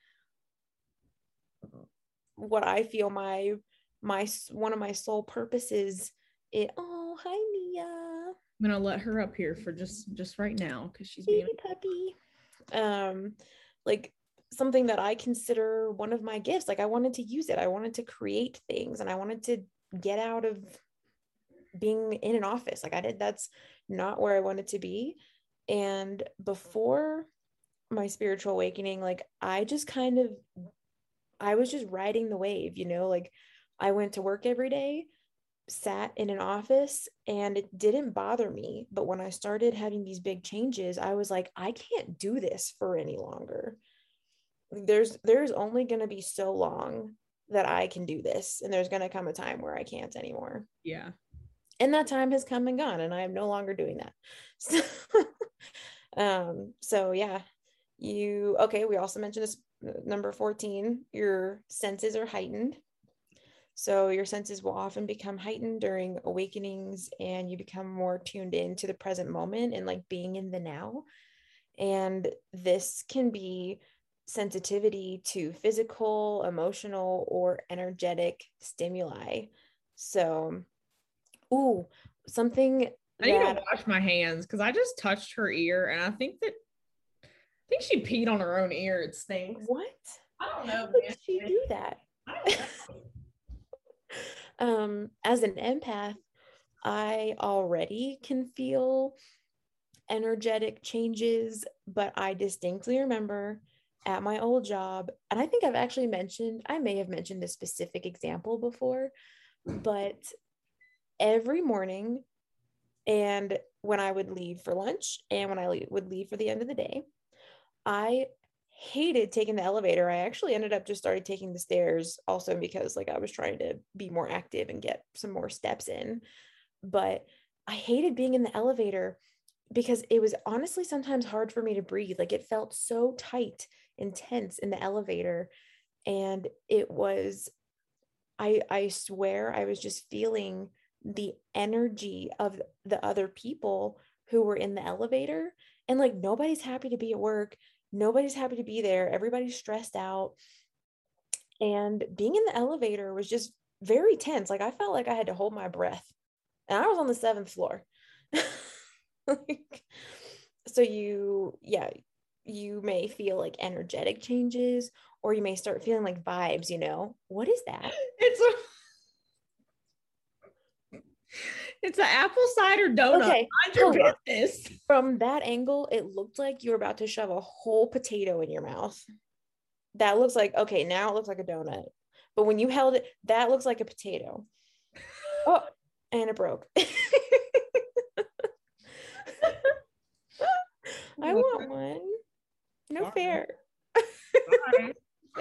what I feel my my one of my sole purposes. It oh hi Mia. I'm gonna let her up here for just just right now because she's baby being puppy. Um, like something that I consider one of my gifts. Like I wanted to use it. I wanted to create things, and I wanted to get out of being in an office. Like I did, that's not where I wanted to be. And before my spiritual awakening, like I just kind of, I was just riding the wave, you know, like I went to work every day, sat in an office, and it didn't bother me. But when I started having these big changes, I was like, I can't do this for any longer. There's there's only going to be so long that I can do this, and there's going to come a time where I can't anymore. Yeah. And that time has come and gone, and I am no longer doing that. So, um, so yeah, you, okay. We also mentioned this number fourteen, your senses are heightened. So your senses will often become heightened during awakenings, and you become more tuned in to the present moment and like being in the now. And this can be sensitivity to physical, emotional, or energetic stimuli. So, ooh, something I need that to wash my hands because I just touched her ear, and I think that I think she peed on her own ear. It stinks. What? I don't know. How did she do that? I don't know. um, as an empath, I already can feel energetic changes, but I distinctly remember at my old job, and I think I've actually mentioned, I may have mentioned a specific example before, but every morning, and when I would leave for lunch and when I le- would leave for the end of the day. I hated taking the elevator. I actually ended up just started taking the stairs also because like I was trying to be more active and get some more steps in. But I hated being in the elevator because it was honestly sometimes hard for me to breathe. Like it felt so tight and tense in the elevator. And it was, I I swear I was just feeling the energy of the other people who were in the elevator. And like nobody's happy to be at work. Nobody's happy to be there. Everybody's stressed out. And being in the elevator was just very tense. Like I felt like I had to hold my breath. And I was on the seventh floor. Like, so you, yeah, you may feel like energetic changes, or you may start feeling like vibes, you know? What is that? It's a it's an apple cider donut. Okay, Mind your hold on. business. From that angle, it looked like you were about to shove a whole potato in your mouth. That looks like, okay, now it looks like a donut. But when you held it, that looks like a potato. Oh, and it broke. I want one. No Sorry. fair. Sorry.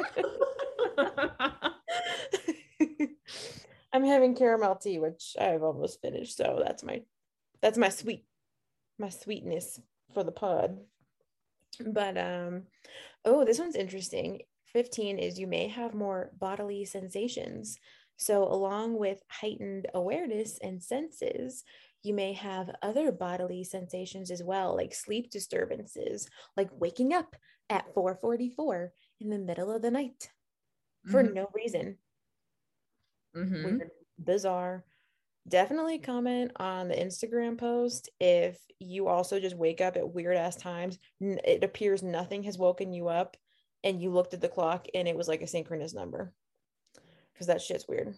I'm having caramel tea, which I've almost finished. So that's my that's my sweet my sweetness for the pod. But um, oh, this one's interesting. fifteen is you may have more bodily sensations. So along with heightened awareness and senses, you may have other bodily sensations as well, like sleep disturbances, like waking up at four forty-four in the middle of the night for Mhm. no reason. Mhm. Weird, bizarre. Definitely comment on the Instagram post if you also just wake up at weird ass times. N- It appears nothing has woken you up and you looked at the clock and it was like a synchronous number, because that shit's weird.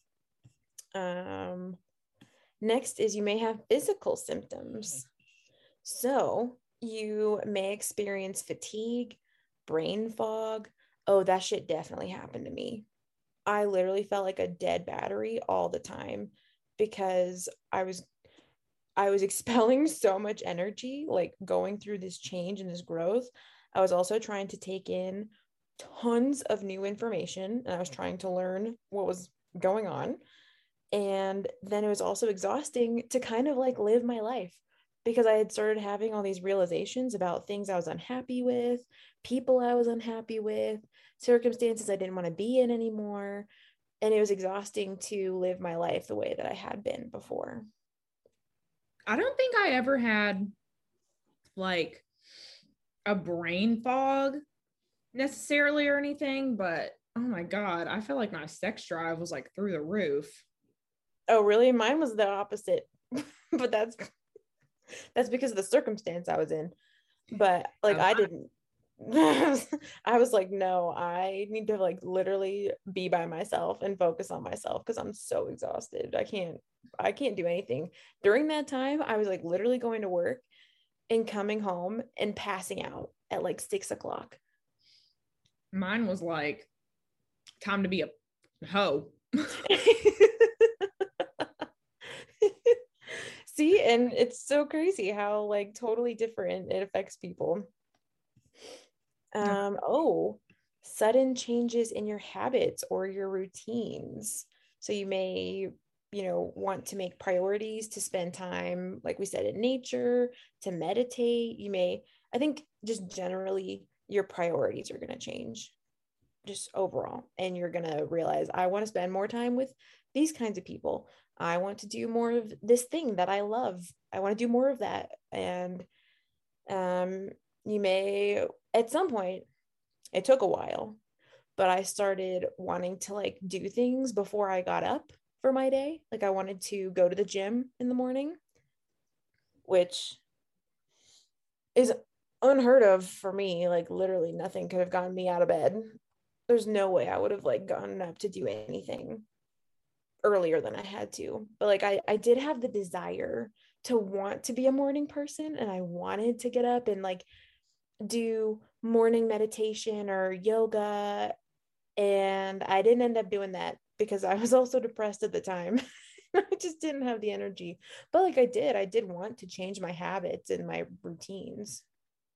Um, next is you may have physical symptoms. So you may experience fatigue, brain fog. Oh, that shit definitely happened to me. I literally felt like a dead battery all the time because I was I was expelling so much energy, like going through this change and this growth. I was also trying to take in tons of new information and I was trying to learn what was going on. And then it was also exhausting to kind of like live my life because I had started having all these realizations about things I was unhappy with, people I was unhappy with, circumstances I didn't want to be in anymore. And it was exhausting to live my life the way that I had been before. I don't think I ever had like a brain fog necessarily or anything, but oh my God, I feel like my sex drive was like through the roof. Oh, really? Mine was the opposite. But that's that's because of the circumstance I was in. But like I didn't I was like, no, I need to like literally be by myself and focus on myself because I'm so exhausted. I can't I can't do anything. During that time, I was like literally going to work and coming home and passing out at like six o'clock. Mine was like time to be a hoe. See, and it's so crazy how like totally different it affects people. Um, oh, sudden changes in your habits or your routines. So you may, you know, want to make priorities to spend time, like we said, in nature, to meditate. You may, I think just generally your priorities are going to change just overall. And you're going to realize, I want to spend more time with these kinds of people. I want to do more of this thing that I love. I want to do more of that. And um, you may, at some point, it took a while, but I started wanting to like do things before I got up for my day. Like I wanted to go to the gym in the morning, which is unheard of for me. Like literally nothing could have gotten me out of bed. There's no way I would have like gotten up to do anything earlier than I had to. But like I, I did have the desire to want to be a morning person, and I wanted to get up and like do morning meditation or yoga. And I didn't end up doing that because I was also depressed at the time. I just didn't have the energy. But like I did, I did want to change my habits and my routines.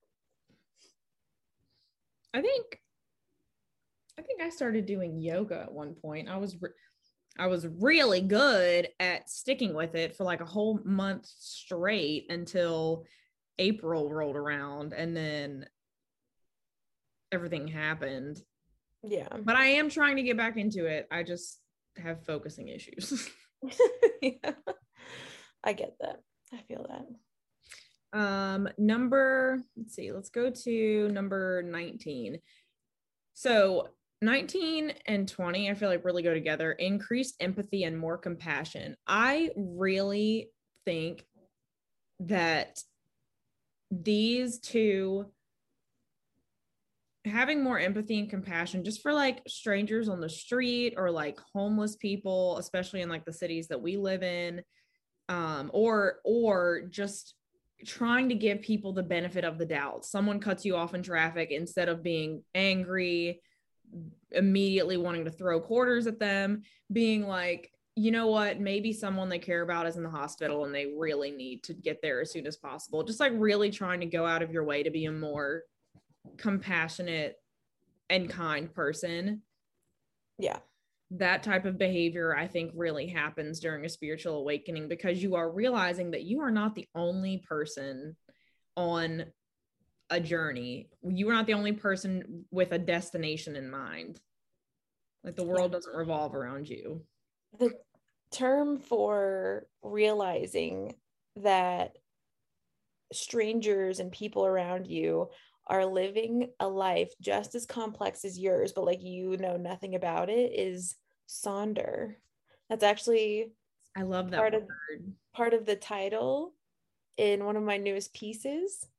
I think I think I started doing yoga at one point. I was re- I was really good at sticking with it for like a whole month straight until April rolled around, and then everything happened. Yeah. But I am trying to get back into it. I just have focusing issues. Yeah. I get that. I feel that. Um, number, let's see, let's go to number nineteen. So nineteen and twenty, I feel like really go together. Increased empathy and more compassion. I really think that these two, having more empathy and compassion just for like strangers on the street or like homeless people, especially in like the cities that we live in, um, or or just trying to give people the benefit of the doubt. Someone cuts you off in traffic, instead of being angry, immediately wanting to throw quarters at them, being like, you know what, maybe someone they care about is in the hospital and they really need to get there as soon as possible. Just like really trying to go out of your way to be a more compassionate and kind person. Yeah. That type of behavior, I think, really happens during a spiritual awakening, because you are realizing that you are not the only person on a journey. You are not the only person with a destination in mind. Like the world Yeah. doesn't revolve around you. The term for realizing that strangers and people around you are living a life just as complex as yours, but like you know nothing about it, is Sonder. That's actually I love that part word. of part of the title in one of my newest pieces.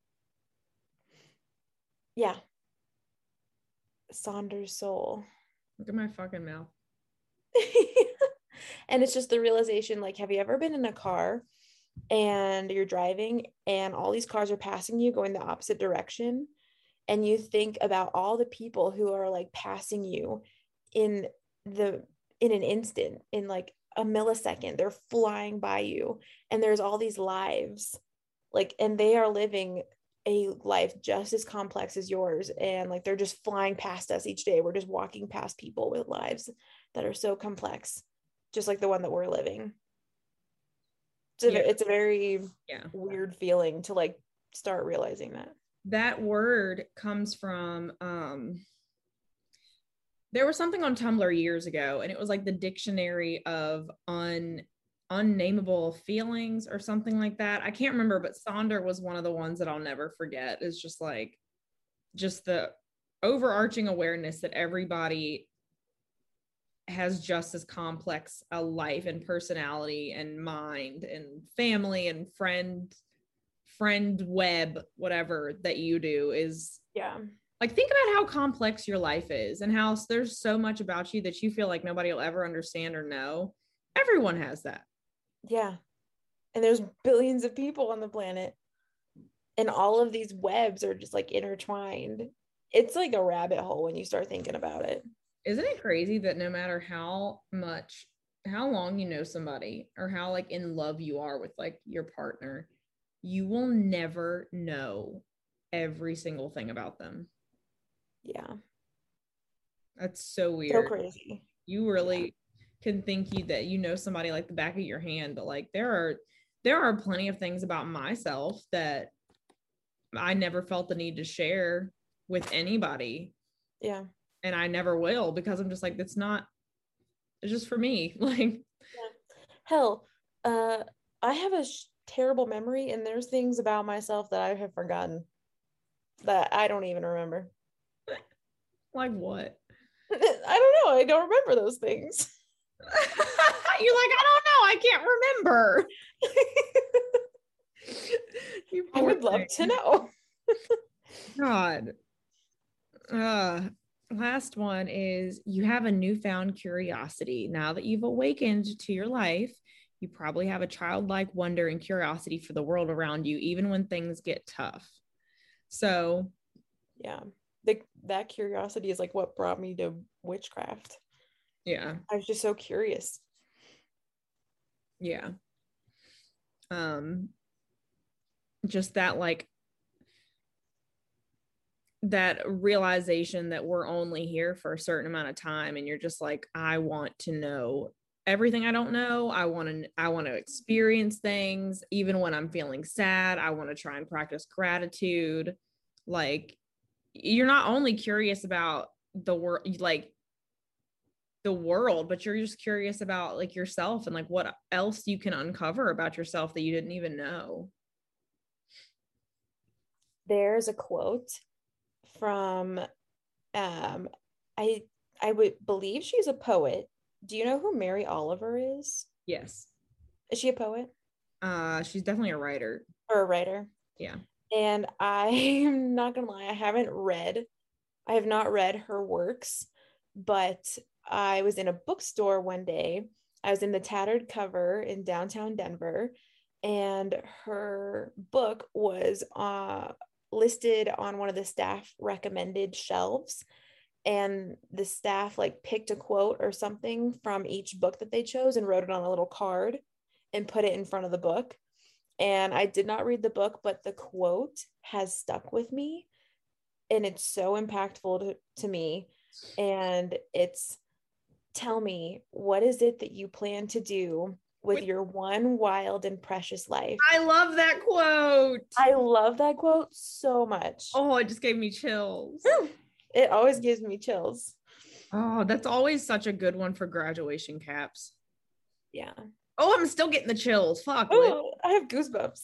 Yeah. Sonder's soul. Look at my fucking mouth. And it's just the realization, like, have you ever been in a car and you're driving and all these cars are passing you going the opposite direction, and you think about all the people who are like passing you in the in an instant, in like a millisecond, they're flying by you, and there's all these lives, like, and they are living a life just as complex as yours, and like they're just flying past us each day. We're just walking past people with lives that are so complex, just like the one that we're living. So Yeah. it's a very Yeah. weird feeling to like start realizing that. That word comes from um there was something on Tumblr years ago, and it was like the dictionary of un unnameable feelings or something like that. I can't remember, but Sonder was one of the ones that I'll never forget. It's just like just the overarching awareness that everybody has just as complex a life and personality and mind and family and friend friend web, whatever that you do, is Yeah. like, think about how complex your life is and how there's so much about you that you feel like nobody will ever understand or know. Everyone has that. Yeah. And there's billions of people on the planet, and all of these webs are just like intertwined. It's like a rabbit hole when you start thinking about it. Isn't it crazy that no matter how much, how long you know somebody, or how like in love you are with like your partner, you will never know every single thing about them. Yeah. That's so weird. So crazy. You really yeah. can think you that you know somebody like the back of your hand, but like there are there are plenty of things about myself that I never felt the need to share with anybody. Yeah. And I never will, because I'm just like, it's not, it's just for me. Like, yeah. Hell, uh, I have a sh- terrible memory, and there's things about myself that I have forgotten that I don't even remember. Like what? I don't know. I don't remember those things. You're like, I don't know. I can't remember. I would love to know. God. Uh, last one is, you have a newfound curiosity. Now that you've awakened to your life, you probably have a childlike wonder and curiosity for the world around you, even when things get tough. So, yeah, the, that curiosity is like what brought me to witchcraft. Yeah. I was just so curious. Yeah. Um, just that, like, that realization that we're only here for a certain amount of time, and you're just like, I want to know everything I don't know. I want to I want to experience things even when I'm feeling sad. I want to try and practice gratitude. Like, you're not only curious about the world, like the world, but you're just curious about like yourself and like what else you can uncover about yourself that you didn't even know. There's a quote from um I I would believe she's a poet. Do you know who Mary Oliver is? Yes. Is she a poet? Uh, she's definitely a writer. Or a writer? Yeah. And I'm not gonna lie, I haven't read, I have not read her works, but I was in a bookstore one day. I was in the tattered cover in downtown Denver, and her book was uh, listed on one of the staff recommended shelves. And the staff like picked a quote or something from each book that they chose and wrote it on a little card and put it in front of the book. And I did not read the book, but the quote has stuck with me, and it's so impactful to, to me. And it's, tell me, what is it that you plan to do with your one wild and precious life? I love that quote. I love that quote so much. Oh, it just gave me chills. It always gives me chills. Oh, that's always such a good one for graduation caps. Yeah. Oh, I'm still getting the chills. Fuck. Oh, I have goosebumps.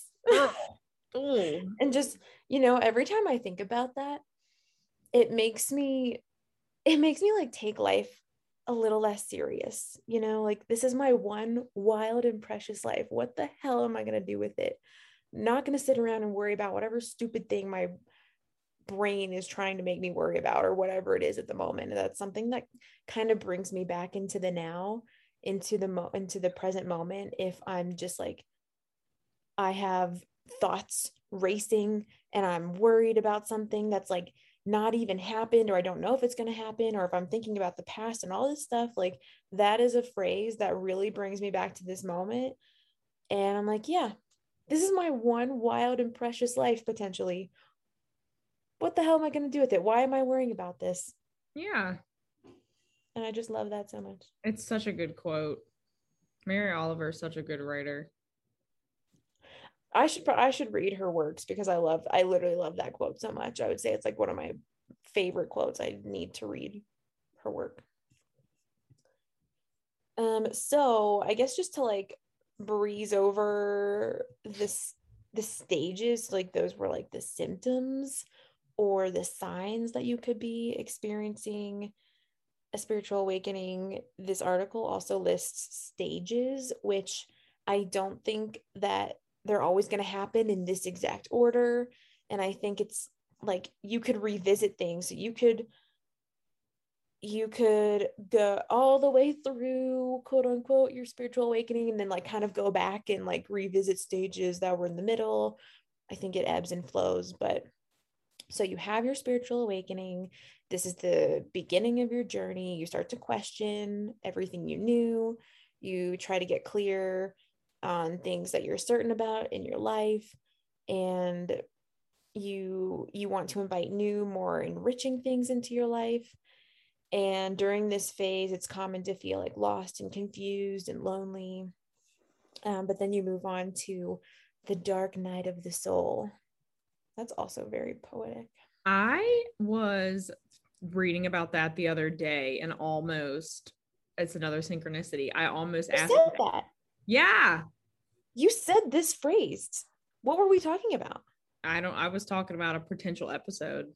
Oh. And just, you know, every time I think about that, it makes me, it makes me like take life a little less serious. You know, like, this is my one wild and precious life. What the hell am I going to do with it? Not going to sit around and worry about whatever stupid thing my brain is trying to make me worry about, or whatever it is at the moment. And that's something that kind of brings me back into the now, into the mo into the present moment. If I'm just like, I have thoughts racing and I'm worried about something that's like not even happened, or I don't know if it's going to happen, or if I'm thinking about the past and all this stuff, like, that is a phrase that really brings me back to this moment. And I'm like, yeah, this is my one wild and precious life, potentially. What the hell am I going to do with it? Why am I worrying about this? Yeah. And I just love that so much. It's such a good quote. Mary Oliver is such a good writer. I should I should read her works, because I love I literally love that quote so much. I would say it's like one of my favorite quotes. I need to read her work. Um, so I guess just to like breeze over this the stages, like those were like the symptoms or the signs that you could be experiencing a spiritual awakening. This article also lists stages, which I don't think that they're always going to happen in this exact order. And I think it's like you could revisit things. You could you could go all the way through, quote unquote, your spiritual awakening, and then like kind of go back and like revisit stages that were in the middle. I think it ebbs and flows. But so you have your spiritual awakening. This is the beginning of your journey. You start to question everything you knew. You try to get clear on things that you're certain about in your life, and you you want to invite new, more enriching things into your life. And during this phase, it's common to feel like lost and confused and lonely. Um, but then you move on to the dark night of the soul. That's also very poetic. I was reading about that the other day, and almost, it's another synchronicity. I almost You asked said that. Yeah. You said this phrase. What were we talking about? I don't, I was talking about a potential episode.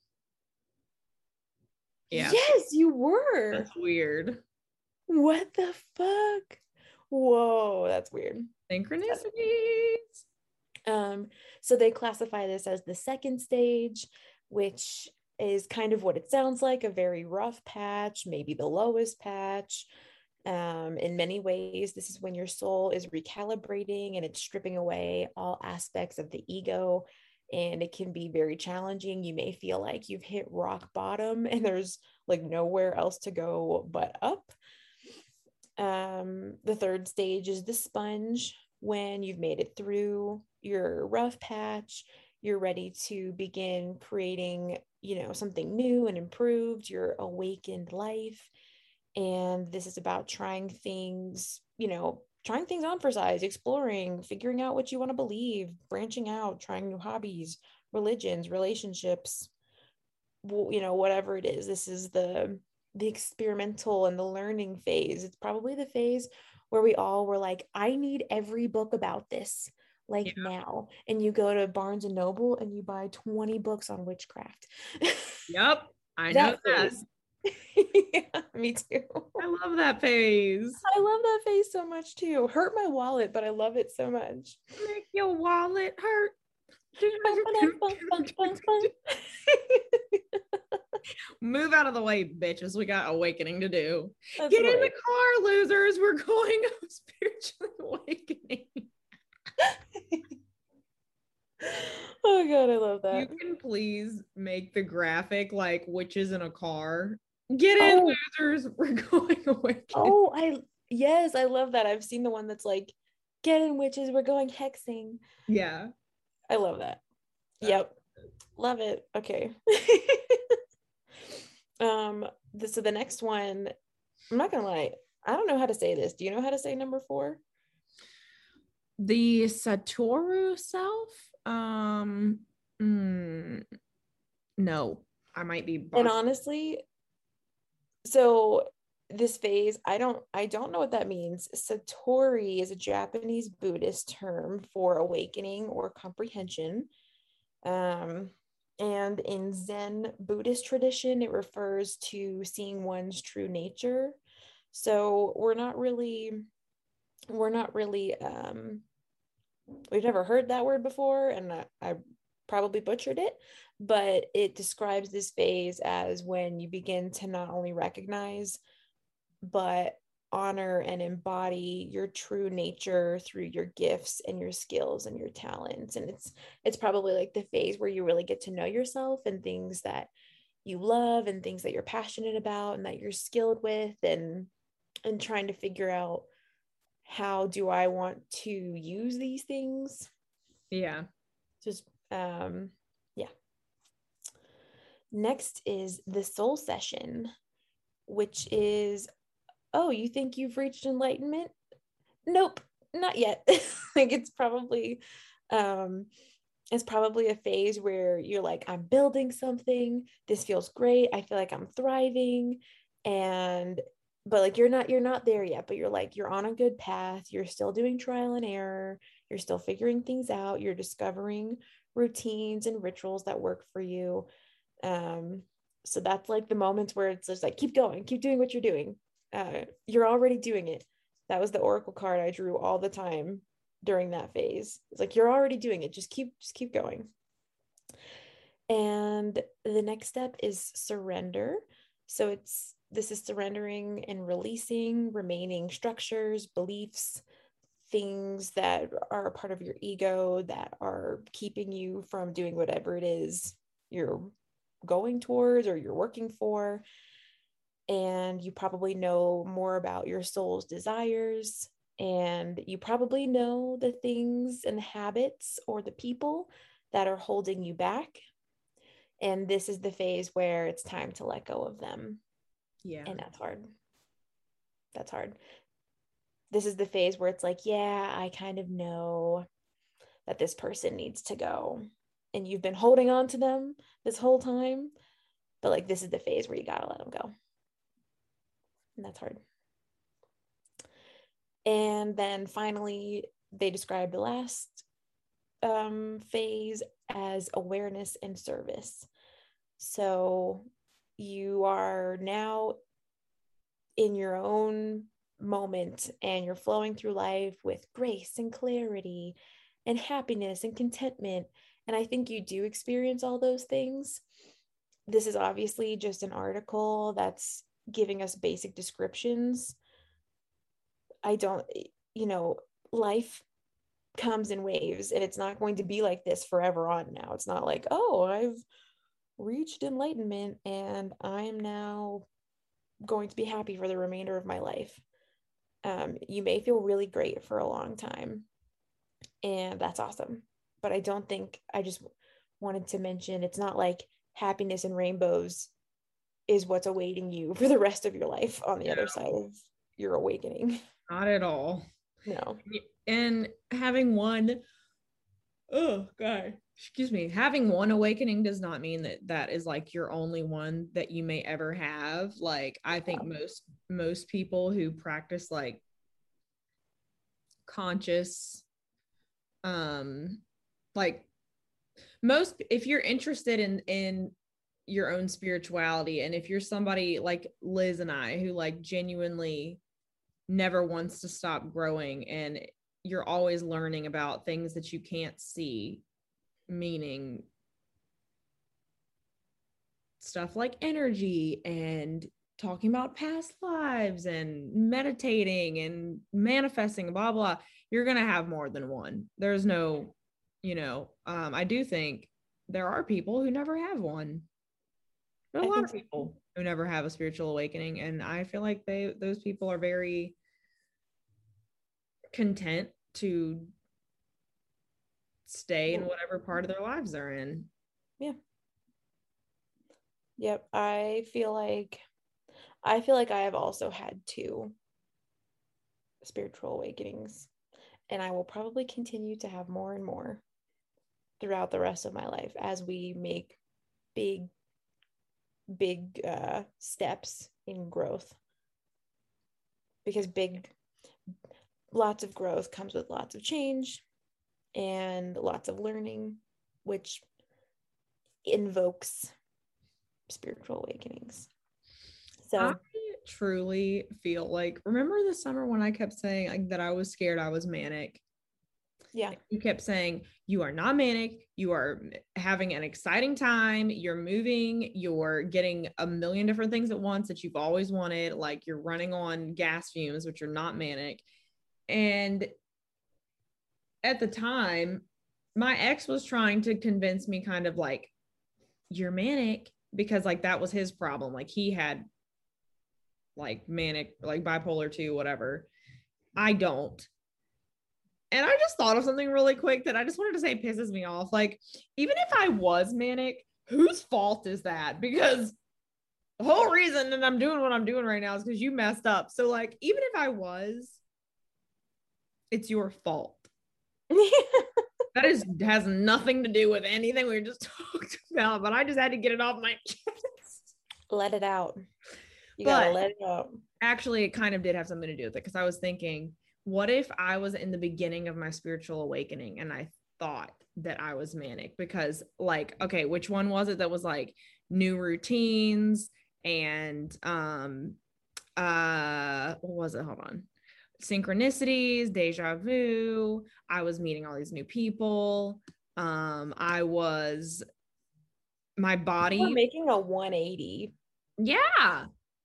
Yeah. Yes, you were. That's weird. What the fuck? Whoa, that's weird. Synchronicities. Um, so they classify this as the second stage, which is kind of what it sounds like, a very rough patch, maybe the lowest patch. Um, in many ways, this is when your soul is recalibrating and it's stripping away all aspects of the ego. And it can be very challenging. You may feel like you've hit rock bottom and there's like nowhere else to go but up. Um, the third stage is the sponge, when you've made it through your rough patch, you're ready to begin creating, you know, something new and improved, your awakened life. And this is about trying things, you know, trying things on for size, exploring, figuring out what you want to believe, branching out, trying new hobbies, religions, relationships, you know, whatever it is. This is the the experimental and the learning phase. It's probably the phase where we all were like, I need every book about this, like yeah. now. And you go to Barnes and Noble and you buy twenty books on witchcraft. Yep, I know that. Yeah, me too. I love that phase. I love that phase so much too. Hurt my wallet, but I love it so much. Make your wallet hurt. Move out of the way, bitches. We got awakening to do. That's Get right. in the car, losers. We're going spiritually awakening. Oh God, I love that. You can please make the graphic like witches in a car. Get in, oh. losers. We're going awakening. Oh, I yes, I love that. I've seen the one that's like, get in, witches. We're going hexing. Yeah. I love that. Yep. Love it. Okay. um, this, so the next one, I'm not gonna lie, I don't know how to say this. Do you know how to say number four? The Satoru self? Um, mm, no, I might be. Boss. And honestly, so this phase, I don't, I don't know what that means. Satori is a Japanese Buddhist term for awakening or comprehension. Um, and in Zen Buddhist tradition, it refers to seeing one's true nature. So we're not really, we're not really, um, we've never heard that word before, and I, I probably butchered it, but it describes this phase as when you begin to not only recognize, but honor and embody your true nature through your gifts and your skills and your talents. And it's it's probably like the phase where you really get to know yourself and things that you love and things that you're passionate about and that you're skilled with, and and trying to figure out, how do I want to use these things? Yeah. Just um yeah. Next is the soul session, which is, oh, you think you've reached enlightenment? Nope, not yet. Like it's probably um it's probably a phase where you're like, I'm building something, this feels great, I feel like I'm thriving, and but like you're not you're not there yet, but you're like, you're on a good path, you're still doing trial and error, you're still figuring things out, you're discovering routines and rituals that work for you. Um so that's like the moments where it's just like, keep going, keep doing what you're doing. Uh, you're already doing it. That was the oracle card I drew all the time during that phase. It's like, you're already doing it. Just keep, just keep going. And the next step is surrender. So it's, this is surrendering and releasing remaining structures, beliefs, things that are a part of your ego that are keeping you from doing whatever it is you're going towards or you're working for. And you probably know more about your soul's desires, and you probably know the things and habits or the people that are holding you back. And this is the phase where it's time to let go of them. Yeah. And that's hard. That's hard. This is the phase where it's like, yeah, I kind of know that this person needs to go, and you've been holding on to them this whole time, but like, this is the phase where you gotta let them go. And that's hard. And then finally, they describe the last um, phase as awareness and service. So you are now in your own moment, and you're flowing through life with grace and clarity and happiness and contentment. And I think you do experience all those things. This is obviously just an article that's giving us basic descriptions. I don't, you know, life comes in waves, and it's not going to be like this forever on now. It's not like, oh, I've reached enlightenment and I'm now going to be happy for the remainder of my life. Um, you may feel really great for a long time, and that's awesome. But I don't think, I just wanted to mention, it's not like happiness and rainbows is what's awaiting you for the rest of your life on the No. other side of your awakening. Not at all. No. And having one, oh God, excuse me, having one awakening does not mean that that is like your only one that you may ever have. Like, I think most most people who practice like conscious, um, like most, if you're interested in in your own spirituality, and if you're somebody like Liz and I who like genuinely never wants to stop growing, and you're always learning about things that you can't see, meaning stuff like energy and talking about past lives and meditating and manifesting, blah blah, you're gonna have more than one. There's no, you know, um I do think there are people who never have one. There are a I lot think of so. people who never have a spiritual awakening, and I feel like they those people are very content to stay in whatever part of their lives they're in. Yeah. Yep. I feel like I feel like I have also had two spiritual awakenings, and I will probably continue to have more and more throughout the rest of my life as we make big, big uh, steps in growth. Because big, lots of growth comes with lots of change and lots of learning, which invokes spiritual awakenings. So I truly feel like, remember the summer when I kept saying like that I was scared I was manic? yeah, You kept saying, you are not manic, you are having an exciting time, you're moving, you're getting a million different things at once that you've always wanted, like you're running on gas fumes, which are not manic. And at the time, my ex was trying to convince me, kind of like, you're manic, because like that was his problem. Like he had like manic, like bipolar two, whatever. I don't. And I just thought of something really quick that I just wanted to say pisses me off. Like, even if I was manic, whose fault is that? Because the whole reason that I'm doing what I'm doing right now is because you messed up. So, like, even if I was, it's your fault. That is has nothing to do with anything we just talked about, but I just had to get it off my chest. Let it out. You But gotta let it out. Actually, it kind of did have something to do with it, because I was thinking, what if I was in the beginning of my spiritual awakening and I thought that I was manic? Because, like, okay, which one was it that was like new routines and um uh what was it? Hold on. Synchronicities, deja vu. I was meeting all these new people. Um, I was my body. We're making a one eighty. Yeah.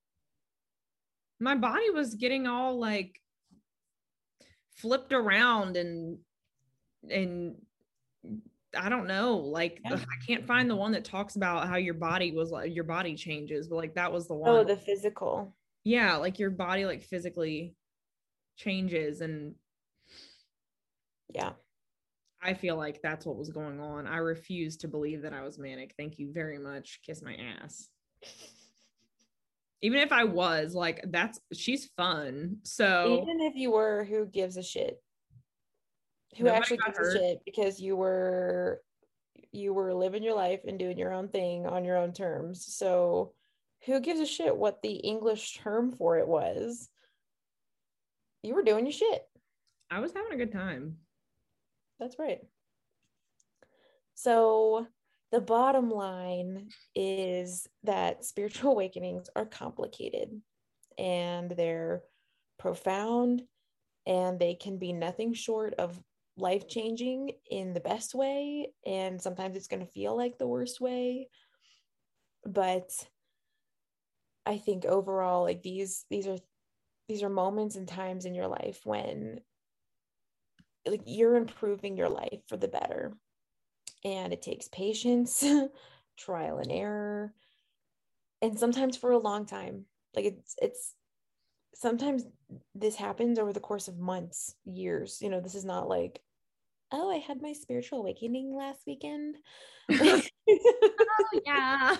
My body was getting all like flipped around, and and I don't know, like Yeah. the, I can't find the one that talks about how your body was like your body changes, but like that was the one. Oh, the physical. Yeah, like your body like physically changes, and yeah, I feel like that's what was going on. I refuse to believe that I was manic. Thank you very much. Kiss my ass. Even if I was, like, that's she's fun. So even if you were, who gives a shit? Who Nobody actually got gives hurt. a shit? Because you were you were living your life and doing your own thing on your own terms. So who gives a shit what the English term for it was? You were doing your shit. I was having a good time. That's right. So the bottom line is that spiritual awakenings are complicated, and they're profound, and they can be nothing short of life-changing in the best way, and sometimes it's going to feel like the worst way. But I think overall, like these these are these are moments and times in your life when like you're improving your life for the better, and it takes patience, trial and error, and sometimes for a long time. Like it's it's sometimes this happens over the course of months, years. You know, this is not like, oh, I had my spiritual awakening last weekend. Oh, yeah.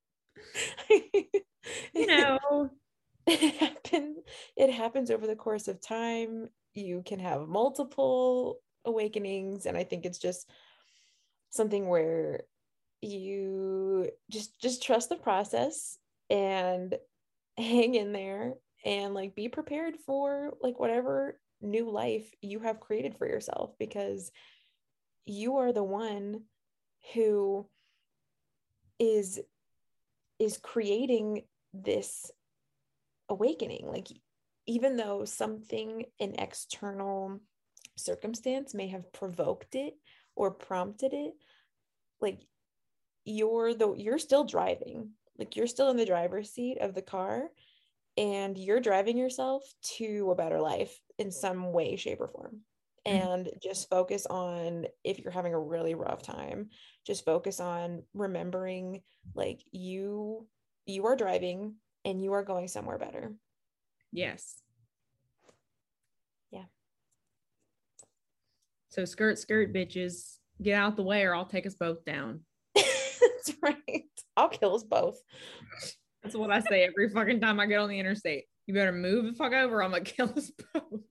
You know, it happens it happens over the course of time. You can have multiple awakenings, and I think it's just something where you just just trust the process and hang in there and like be prepared for like whatever new life you have created for yourself, because you are the one who is is creating this awakening. Like, even though something, an external circumstance may have provoked it or prompted it, like you're the you're still driving. Like, you're still in the driver's seat of the car, and you're driving yourself to a better life in some way, shape, or form. And just focus on, if you're having a really rough time, just focus on remembering, like, you you are driving and you are going somewhere better. Yes. Yeah. So skirt, skirt, bitches, get out the way or I'll take us both down. That's right. I'll kill us both. That's what I say every fucking time I get on the interstate. You better move the fuck over. I'm gonna kill us both.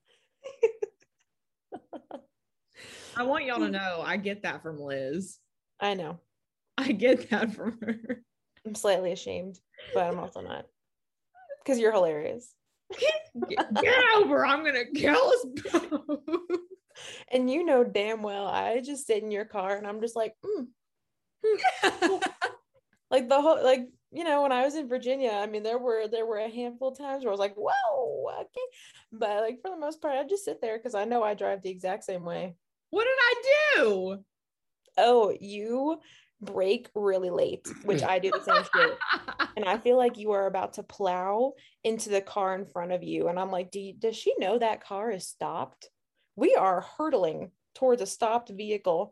I want y'all to know I get that from Liz. I know. I get that from her. I'm slightly ashamed, but I'm also not. Because you're hilarious. Get, get over. I'm gonna kill us both. And you know damn well I just sit in your car and I'm just like, mm. mm. Like the whole, like, you know, when I was in Virginia, I mean, there were there were a handful of times where I was like, whoa, okay. But like for the most part, I just sit there because I know I drive the exact same way. What did I do? Oh, you brake really late, which I do the same shit. And I feel like you are about to plow into the car in front of you. And I'm like, do you, does she know that car is stopped? We are hurtling towards a stopped vehicle.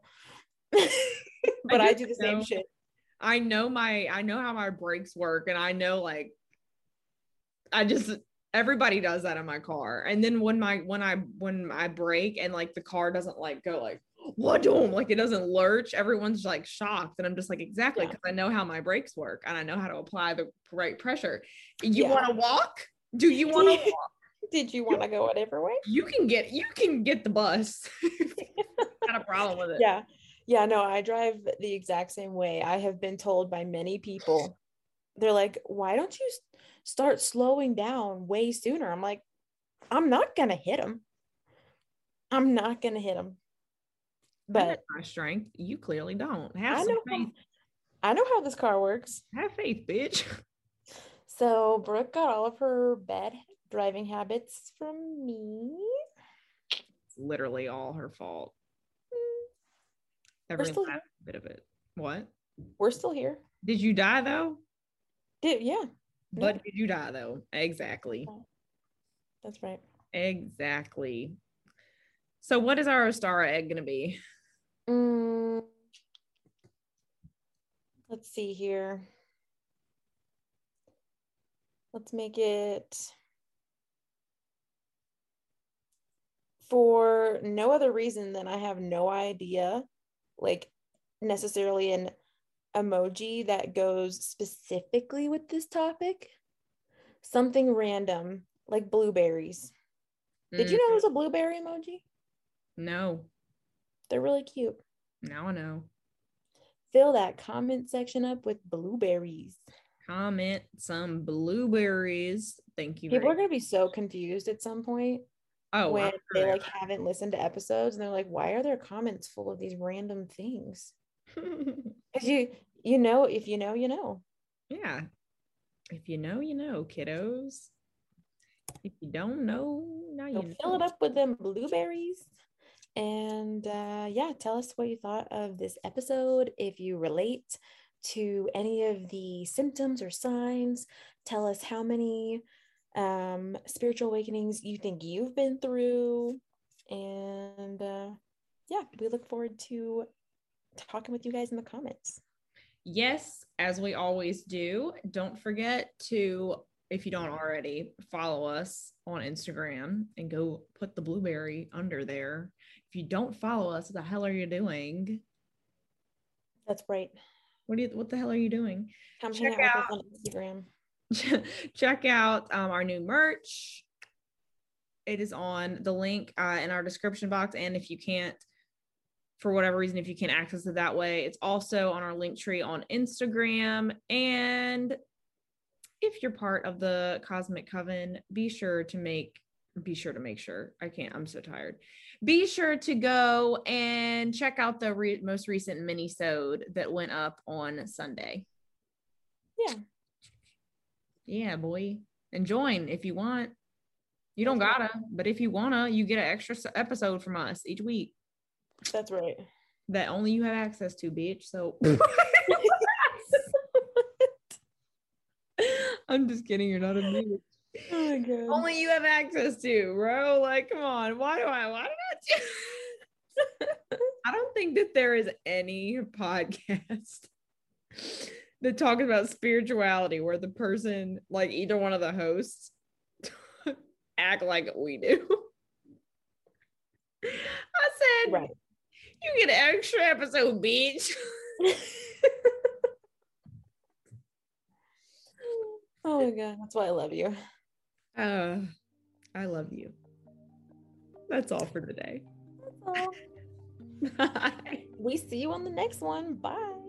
But I, I do the same know. shit. I know my, I know how my brakes work. And I know, like, I just, everybody does that in my car. And then when my, when I, when I brake and like the car doesn't like go like, what do like it doesn't lurch, everyone's like shocked. And I'm just like, exactly, because yeah. I know how my brakes work and I know how to apply the right pressure. You yeah. want to walk? Do you want to walk? Did you want to go a different way? You can get, you can get the bus. Not a problem with it. Yeah. Yeah, no, I drive the exact same way. I have been told by many people, they're like, why don't you start slowing down way sooner? I'm like, I'm not going to hit them. I'm not going to hit them. But my strength, you clearly don't. Have I some know faith. How, I know how this car works. Have faith, bitch. So Brooke got all of her bad driving habits from me. It's literally all her fault. Every last bit of it. What? We're still here. Did you die though? Did yeah. But no. Did you die though? Exactly. That's right. Exactly. So what is our Ostara egg going to be? Mm, let's see here. Let's make it for no other reason than I have no idea, like necessarily an emoji that goes specifically with this topic. Something random like blueberries. Mm. Did you know there's a blueberry emoji? No. They're really cute. Now I know. Fill that comment section up with blueberries. Comment some blueberries. Thank you. People are going to be so confused at some point. Oh, when they like haven't listened to episodes and they're like, why are there comments full of these random things? Because you, you know, if you know, you know. Yeah. If you know, you know, kiddos. If you don't know, now you so know. Fill it up with them blueberries. And uh, yeah, tell us what you thought of this episode. If you relate to any of the symptoms or signs, tell us how many um, spiritual awakenings you think you've been through. And uh, yeah, we look forward to talking with you guys in the comments. Yes, as we always do. Don't forget to if you don't already, follow us on Instagram and go put the blueberry under there. If you don't follow us, what the hell are you doing? That's right. What do you, what the hell are you doing? Come Check hang out out, with us on Instagram. check out um, our new merch. It is on the link uh, in our description box. And if you can't, for whatever reason, if you can't access it that way, it's also on our link tree on Instagram. And if you're part of the Cosmic Coven, be sure to make, be sure to make sure, I can't, I'm so tired. Be sure to go and check out the re- most recent mini-sode that went up on Sunday. Yeah. Yeah, boy. And join if you want. You don't gotta, but if you wanna, you get an extra episode from us each week. That's right. That only you have access to, bitch. So I'm just kidding. You're not a bitch. Oh my god. Only you have access to, bro. Like, come on. Why do I? Why did I? Do- I don't think that there is any podcast that talks about spirituality where the person, like either one of the hosts, act like we do. I said, right. You get an extra episode, bitch. Oh my god, that's why I love you. Uh, I love you. That's all for today. That's all. Bye. We see you on the next one. Bye.